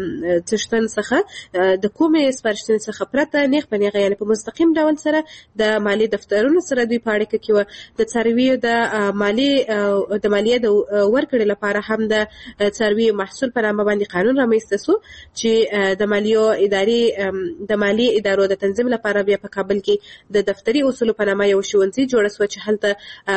S8: څښتن څخه د کومې سپارښتنې څخه پرته نیغ په نیغه یعنې په مستقیم ډول سره د مالی دفترونو سره دوی په اړیکه کې وه. د څارویو د مالی د مالیې د ورکړې لپاره هم د څارویو محصول په نامه باندې قانون رامنځته سو چې د مالیو ادارې د مالی ادارو د تنظیم لپاره بیا په کابل کې د دفتري اصولو په نامه یو ښوونځی جوړ سو چې هلته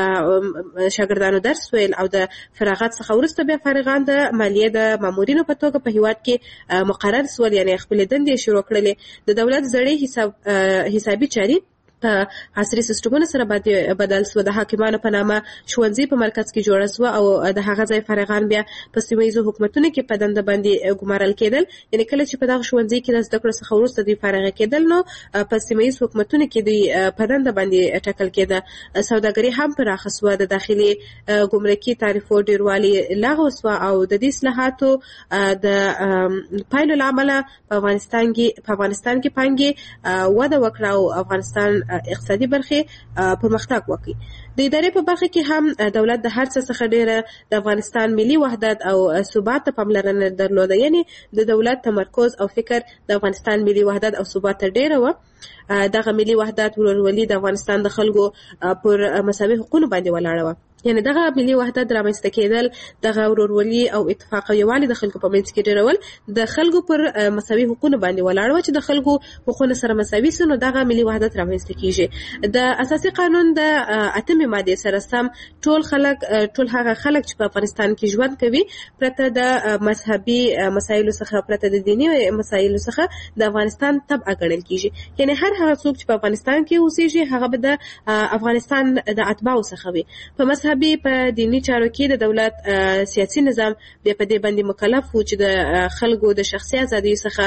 S8: شاګردانو درس ویل او د فراغت څخه وروسته بیا فارغان د مالیې د مامورینو په توګه په هیواد کې مقرر سول، یعنې خپلې دندې شروع کړلې. د دولت زړې حساب حسابي چاري په عصري سیستمونو سره بدل سو. د حاکمانو په نامه ښوونځي په مرکز کې جوړ سو او د هغه ځای فارغان بیا په سیمه ییزو حکومتونو کې په دنده باندې ګمارل کېدل. یعنې کله چې په دغه ښوونځي کې د زده کړو څخه وروسته دوی فارغه کېدل نو په سیمه ییزو حکومتونو کې دوی په دنده باندې ټاکل کېده. سوداګري هم پراخه سوه، د داخلي ګمرکي تعرفو ډېروالي لغوه سوه او د دې اصلاحاتو د پایلو له امله په افغانستان کې په افغانستان کې پانګې وده وکړه او افغانستان اقتصادي برخې پرمختګ وکړي. د ادارې په برخه کې هم دولت د هر څه څخه ډېره د افغانستان ملي وحدت او ثبات ته پاملرنه درلوده. یعنې د دولت تمرکز او فکر د افغانستان ملي وحدت او ثبات ته ډېره وه. دغه ملي وحدت ورورولي د افغانستان د خلکو پر مساوي حقوقو باندې ولاړه وه. یعنې دغه ملي وحدت رامنځته کېدل دغه ورورولي او اتفاق او یووالي د خلکو په منځ کې ډېرول د خلکو پر مساوي حقوقو باندې ولاړ و چې د خلکو حقوقونه سره مساوي سي نو دغه ملي وحدت رامنځته کیږي. د اساسي قانون د اتمې مادې سره سم ټول خلک ټول هغه خلک چې په افغانستان کې ژوند کوي پرته د مذهبي مسایلو څخه پرته د دیني مسایلو څخه د افغانستان تبع ګڼل کیږي. یعنې هر هغه څوک چې په افغانستان کې اوسېږي هغه به د افغانستان د اتباعو څخه وي. په مذهبي په دینی چارو کې د دولت سیاسي نظام بیا په دې باندې مکلف و چې د خلکو د شخصي ازادۍ څخه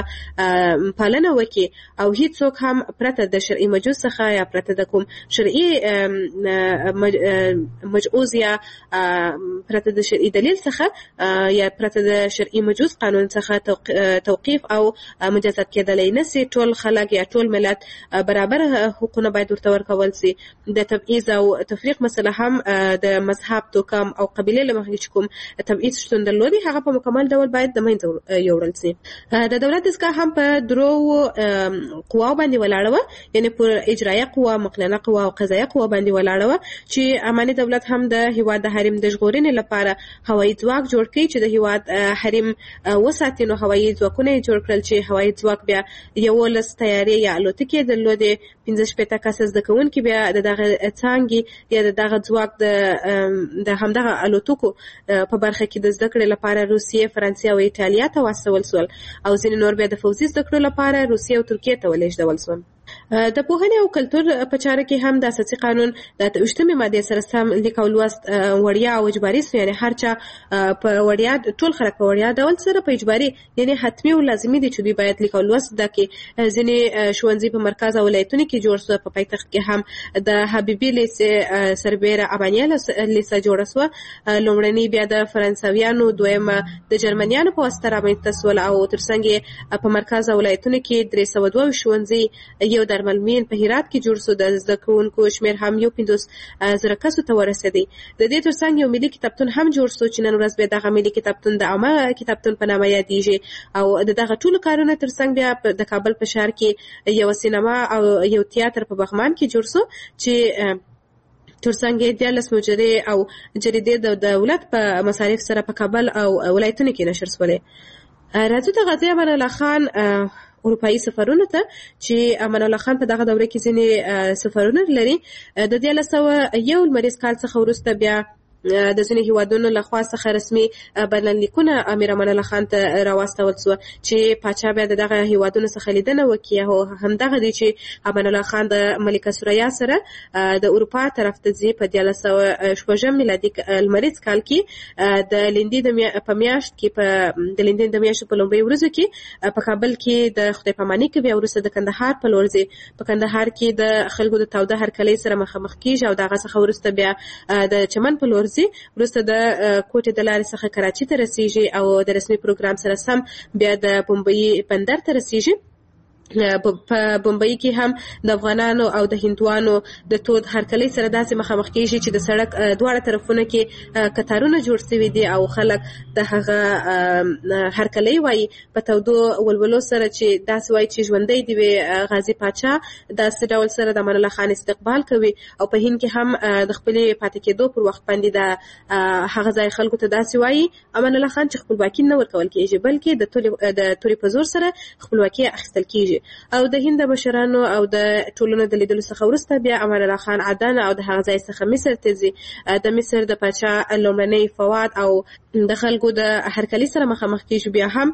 S8: پالنه وکړي او هیڅ څوک هم پرته د شرعي مجوز څخه یا پرته د کوم شرعي مجوز یا پرته د شرعي دلیل څخه یا پرته د شرعي مجوز قانون څخه توقیف او مجازات کېدلی نه سي. ټول خلک یا ټول ملت برابر حقوقونه باید ورته ورکول سي. د تبعیض او تفریق مسله هم د مذهب توکم او قبیله له مخې چې کوم تبعیض شتون درلودي هغه په مکمل ډول باید د منځه یوړل سي. د دولت دستګاه هم په درو قواو باندې ولاړه وه، یعنې پر اجرایه قوه، مقننه قوه او قضایه قوه باندې ولاړه وه چې اماني دولت هم د هیواد د حریم د ژغورنې لپاره هوایي ځواک جوړ کړي چې د هیواد حریم وساتي. نو هوایي ځواکونه یې جوړ کړل چې هوایي ځواک بیا یولس تیارې یا الوتکې درلودې، پنځه شپېته کسه زده کوونکي بیا د دغه څانګې یا د دغه ځواک د
S9: د همدغه الوتکو په برخه کې د زده کړې لپاره روسیې، فرانسې او ایټالیا ته واستول شول او ځینې نور بیا د فوزي زده کړو لپاره روسیې او ترکیې ته ولېږدول شول. د پوهنې او کلتور په چاره کې هم د اساسي قانون د اوویشتمې مادې سره سم لیک او لوست وړیا او اجباري سو، یعنی هر چا په وړیا ټول خلک په وړیا ډول سره په اجباري یعنی حتمی او لازمي دي چې دوی باید لیک او لوست زده کړي. ځینې ښوونځي په مرکز او ولایتونو کې جوړ شو، په پایتخت کې هم د حبیبي لیسې سربیره ابانیا لیسه جوړه شو. لومړنی بیا د فرانسویانو، دویمه د جرمنیانو په واسطه رامنځته شول او ترڅنګ په مرکز او ولایتونو کې درې سوه دوه ښوونځي یو درملمین په هرات کې جوړ شو. د زده کوونکو شمیر هم یو پنځوس زره کسو ته ورسېدی. د دې ترڅنګ یو ملي کتابتون هم جوړ شو چې نن ورځ بیا دغه ملي کتابتون د عامه کتابتون په نامه یادېږي او د دغه ټولو کارونو ترڅنګ بیا د کابل په ښار کې یو سینما او یو تیاتر په بغمان کې جوړ شو چې ترڅنګ دیارلس مجرې او جریدې د دولت په مصارف سره په کابل او ولایتونو کې نشر شولې. راځو د غازي امان الله خان اروپایي سفرونو ته چې امان الله خان په دغه دوره کې ځینې سفرونه لري. د دیارلس سوه یو لمریز کال څخه وروسته بیا د ځینې هیوادونو لخوا څخه رسمي بلنلیکونه امیر امان الله خان ته راواستول شو چې پاچا بیا د دغه هیوادونو څخه لیدنه وکړي او همدغه دی چې امان الله خان د ملکه سوریا سره د اروپا طرف ته ځي. په دیارلس سوه شپږم میلادي لمریز کال کې د لیندۍ په میاشت کې په د لیندۍ د میاشتې په لومړۍ ورځو کې په کابل کې د خدای پاماني کوي او وروسته د کندهار په لور ځي. په کندهار کې د خلکو د تاوده هرکلۍ سره مخامخ کیږي او دغه څخه وروسته بیا د چمن په لور وروسته د کوټې د لارې څخه کراچي ته رسیږي او د رسمي پروګرام سره سم بیا د بمبئی بندر ته رسیږي. په بمبئی کې هم د افغانانو او د هندوانو د تود هرکلۍ سره داسې مخامخ کیږي چې د سړک دواړه طرفونه کې قطارونه جوړ شوي دي او خلک د هغه هرکلۍ وایي په تودو ولولو سره چې داسې وایي چې ژوندی دی وي غازي پاچا داسې ډول سره د امان الله خان استقبال کوي او په هند کې هم د خپلې پاتې کېدو پر وخت باندې د هغه ځای خلکو ته داسې وایي امان الله خان چې خپلواکي نه ورکول کېږي بلکې د تورې په زور سره خپلواکي اخیستل کېږي. او د هند مشرانو او د ټولنو د لیدلو څخه وروسته بیا امان الله خان عدن او د هغه ځای څخه مصر ته ځي. د مصر د پاچا لومړنی فواد او د خلکو د هرکلي سره مخامخ کېږي. بیا هم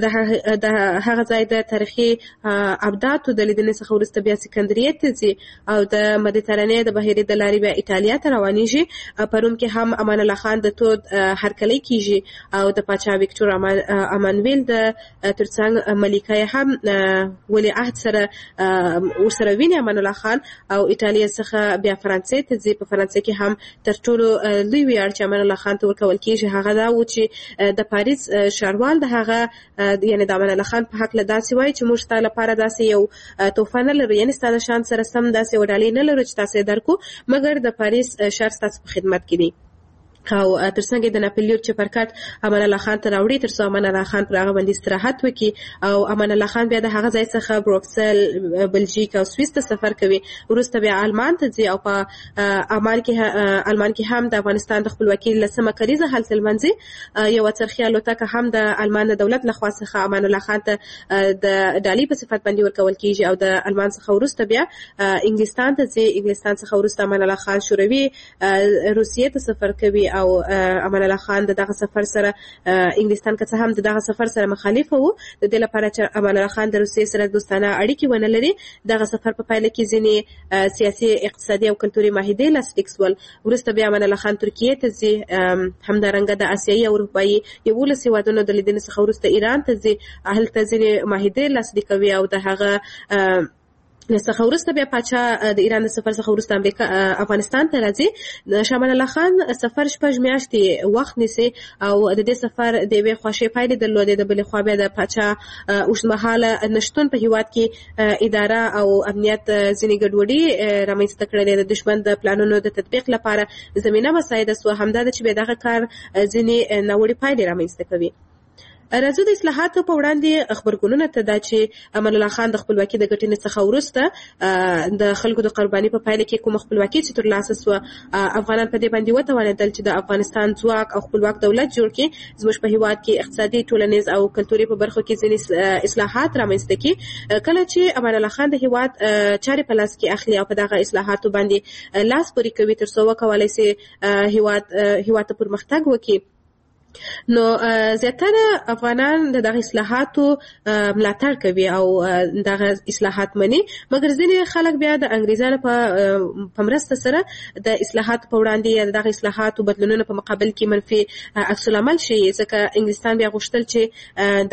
S9: د هغه ځای د تاریخي ابداتو د لیدنې څخه وروسته بیا سکندریې ته ځي او د مدیترانې د بحیرې د لارې بیا ایټالیا ته روانېږي. په روم کې هم امان الله خان د تود هرکلي کېږي او د پاچا ویکټور امانویل د ترڅنګ ملکه هم ولی عهد سره ورسره ویني امان الله خان او ایټالیا څخه بیا فرانسې ته ځي. په فرانسې کې هم تر ټولو لوی ویاړ چې امان الله خان ته ورکول کېږي هغه دا و چې د پاریس ښاروال د هغه یعنی د امان الله خان په هکله داسې وایي چې موږ ستا لپاره داسې یو تحفه نه لرو، یعنی ستا د شان سره سم داسې یو ډالۍ نه لرو چې تاسې یې درکو، مګر د پاریس ښار ستاسو په خدمت کې دی. او ترڅنګ د ناپلیون چپرکټ امان الله خان ته راوړي تر څو امان الله خان پر هغه باندې استراحت وکړي او امان الله خان بیا د هغه ځای څخه بروکسل، بلژیک او سویس ته سفر کوي. وروسته بیا آلمان ته ځي او په آلمان کې آلمان کې هم د افغانستان د خپلواکۍ لسمه کلیزه هلته لمانځي. یو څرخي الوتکه هم د آلمان د دولت لخوا څخه امان الله خان ته د ډالۍ په صفت باندې ورکول کېږي او د آلمان څخه وروسته بیا انګلستان ته ځي. انګلستان څخه وروسته امان الله خان شوروي روسیې ته سفر کوي او امان الله خان دغه سفر سره انګلستان که څه هم دغه سفر سره مخالف وو، د دې لپاره چې امان الله خان د روسیې سره دوستانه اړیکې ونه لري دغه سفر په پایله کې ځینې سیاسي، اقتصادي او کلتوري معاهدې لاسلیک شول. وروسته بیا امان الله خان ترکیې ته ځي، همدارنګه د اسیایي او اروپایي یولس هېوادونو د لیدنې څخه وروسته ایران ته ځي، هلته ځینې معاهدې لاسلیک کوي او د هغه څخه وروسته بیا پاچا د ایران د سفر څخه وروسته امریکا افغانستان ته راځي. شاه امان الله خان سفر شپږ میاشتې وخت نیسي او د دې سفر د یوې خواشې پایلې درلودې، د بلې خوا بیا د پاچا اوږدمهاله نشتون په هېواد کې اداره او امنیت ځینې ګډوډي رامنځته کړلې، د دښمن د پلانونو د تطبیق لپاره زمینه مساعده سوه. همدا ده چې بیا دغه کار ځینې ناوړې پایلې رامنځته کوي. راځو د اصلاحاتو په وړاندې خبرګونونه ته دا چې امان الله خان د خپلواکي د ګټنې څخه وروسته د خلکو د قرباني په پایله کې کوم خپلواکي چې ترلاسه سوه افغانان په دې باندې وتوانېدل چې د افغانستان ځواک او خپلواک دولت جوړ کړي، زموږ په هیواد کې اقتصادي، ټولنیز او کلتوري په برخو کې ځینې اصلاحات رامنځته کړي. کله چې امان الله خان د هیواد چارې په لاس کې اخلي او په دغه اصلاحاتو باندې لاس پورې کوي تر څو وکولای شي هیواد هیواد ته پرمختګ وکړي، نو زیاتره افغانان د دغه اصلاحاتو ملاتړ کوي او دغه اصلاحات مني، مګر ځینې خلک بیا د انګریزانو په مرسته سره د اصلاحاتو په وړاندې یا دغه اصلاحاتو بدلونونو په مقابل کې منفي عکس العمل شي، ځکه انګلستان بیا غوښتل چې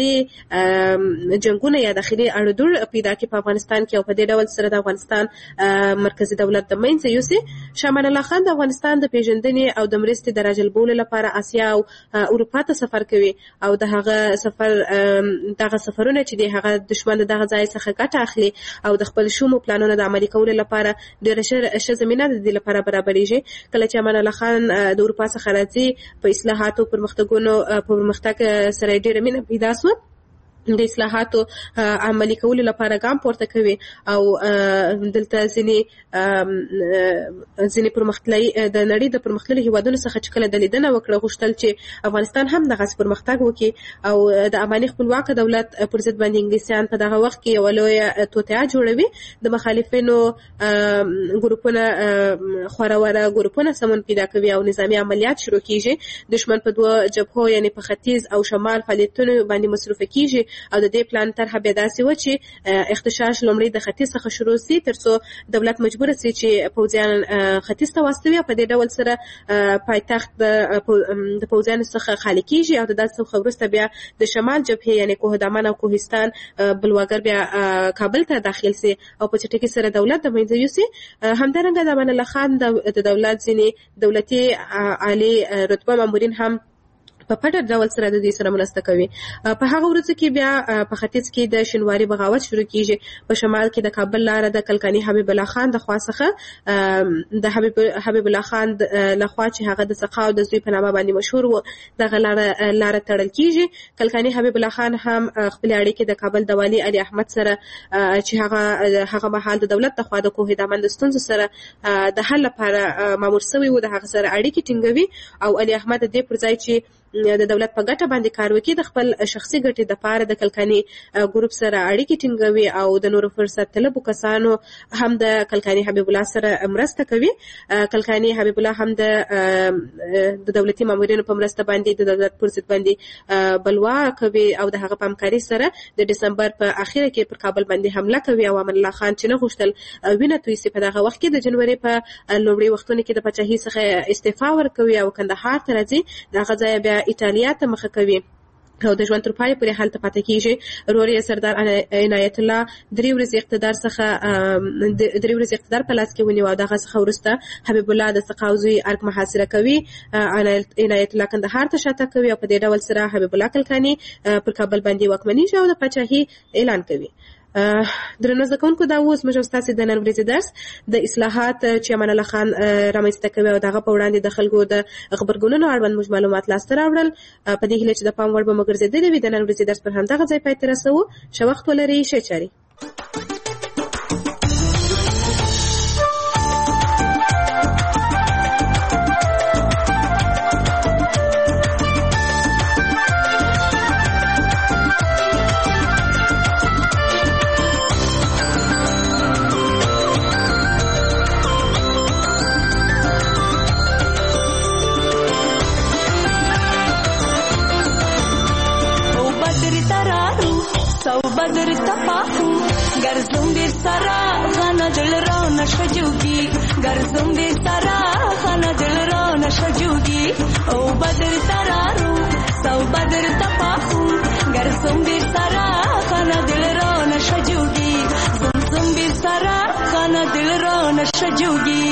S9: داخلي جنگونه یا داخلي اړودوړ پیدا کړي په افغانستان کې او په دې ډول سره د افغانستان مرکزی دولت د منځه یوسي. شاه امان الله خان د افغانستان د پیژندنې او د مرستې د راجلبولو لپاره اسیا او اروپا ته سفر کوي او د هغه سفر دغه سفرونه چې دی هغه دشمن دغه ځای څخه ګټه اخلي او د خپل شومو پلانونو د عملي کولو لپاره ډېره ښه زمینه د دې لپاره برابرېږي. کله چې امان الله خان د اروپا څخه راځي په اصلاحاتو پرمختګونو پرمختګ سره ډېره مینه پیدا سوه، د اصلاحاتو عملي کولو لپاره ګام پورته کوي او دلته ځینې ځینې پرمختللي د نړۍ د پرمختللي هیوادونو څخه چې کله د لیدنه وکړه غوښتل چې افغانستان هم دغسې پرمختګ وکړي او د افغاني خپلواکه دولت پر ضد باندې انګلیسیان په دغه وخت کې یوه لویه توطیه جوړوي، د مخالفینو ګروپونه خوروره ګروپونه سمون پیدا کوي او نظامي عملیات شروع کیږي. دشمن په دوه جبهو یعنی په ختیځ او شمال فعالیتونو باندې مصروفه کیږي او د دې پلان طرحه بیا داسې وه چې اختشاش لومړی د ختیځ څخه شروع سي تر څو دولت مجبوره سي چې پوځیان ختیځ ته واستوي او په دې ډول سره پایتخت د پوځیانو څخه خالي کیږي او د داسې څخه وروسته بیا د شمال جبهې یعنې کوه دامن او کوهستان بلواګر بیا کابل ته داخل سي او په چټکۍ سره دولت د منځه یوسي. همدارنګه د امان الله خان د دولت ځینې دولتي عالي رتبه مامورین هم په پټه ډول سره د دې سره مرسته کوي. په هغه ورځ کې بیا په ختیځ کې د شینواري بغاوت شروع کیږي، په شمال کې د کابل لاره د کلکاني حبیب الله خان د خوا څخه د حبیب حبیب الله خان لخوا چې هغه د سقا او د زوی په نامه باندې مشهور و دغه لاره لاره تړل کیږي. کلکاني حبیب الله خان هم خپل اړیکې د کابل د والي علي احمد سره چې هغه هغه مهال د دولت د خوا د کوه دامن د ستونزو سره د حل لپاره مامور شوی و، د هغه سره اړیکې ټینګوي او علي احمد د دې پر ځای چې د دولت په ګټه باندې کار وکړي د خپل شخصي ګټې د پاره د کلکاني ګروپ سره اړیکې ټینګوي او د نورو فرصت طلبو کسانو هم د کلکاني حبیب الله سره مرسته کوي. کلکاني حبیب الله هم د دولتي مامورینو په مرسته باندې د دولت پر ضد باندې بلوا کوي او د هغه په همکاري سره د دسمبر په اخره کې پر کابل باندې حمله کوي او امان الله خان چې نه غوښتل وینه توی سي په دغه وخت کې د جنوري په لومړي وختونو کې د پاچاهۍ څخه استعفا ورکوي او کندهار ته راځي، دغه ځای بیا ایټالیا ته مخه کوي او د ژوند تر پای پورې هلته پاتې کیږي. ورور یې سردار عنایت الله درې ورځې اقتدار څخه درې ورځې اقتدار په لاس کې ونیو او دغه څخه وروسته حبیب الله د سقا او زوی ارګ محاصره کوي، عنایت الله کندهار ته شاته کوي او په دې ډول سره حبیب الله کلکاني پر کابل باندې واکمنېږي او د پاچاهۍ اعلان کوي. درنو زده کوونکو دا اوس موږ ستاسو د نن ورځې درس د اصلاحات چې امان الله خان رامنځته کوي او دغه په وړاندې د خلکو د خبرګونونو اړوند موږ معلومات لاسته راوړل په دې هیله چې د پام وړ به مو ګرځېدلي وي. د نن ورځې درس پر همدغه ځای پای ته رسوو. ښه وخت ولرئ. ښه چارې.
S10: بدر تپاخو گرزم بیر سرا خانه دل را نشجوگی گرزم بیر سرا خانه دل را نشجوگی او بدر ترارو سو بدر تپاخو گرزم بیر سرا خانه دل را نشجوگی زمزم بیر سرا خانه دل را نشجوگی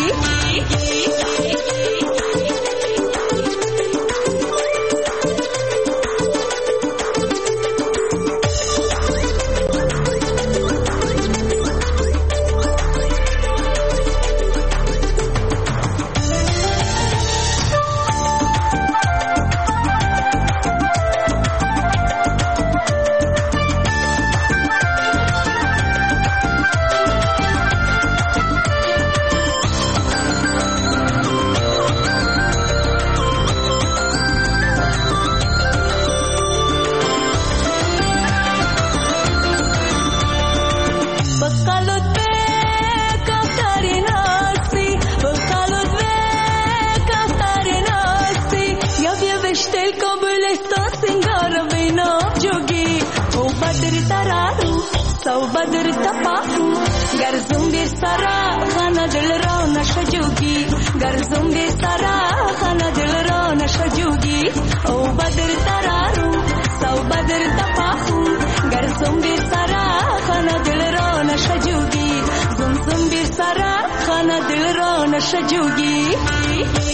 S10: ښایسته سینګار وینا جوګي او بدر ترارو سو بدر تپاخو ګرځم بیر سره خانه دل را نشه جوګي ګرځم بیر سره خانه دل را نشه جوګي او بدر ترارو سو بدر تپاخو ګرځم بیر سره خانه دل را نشه جوګي زم زم بیر سره خانه دل را نشه جوګي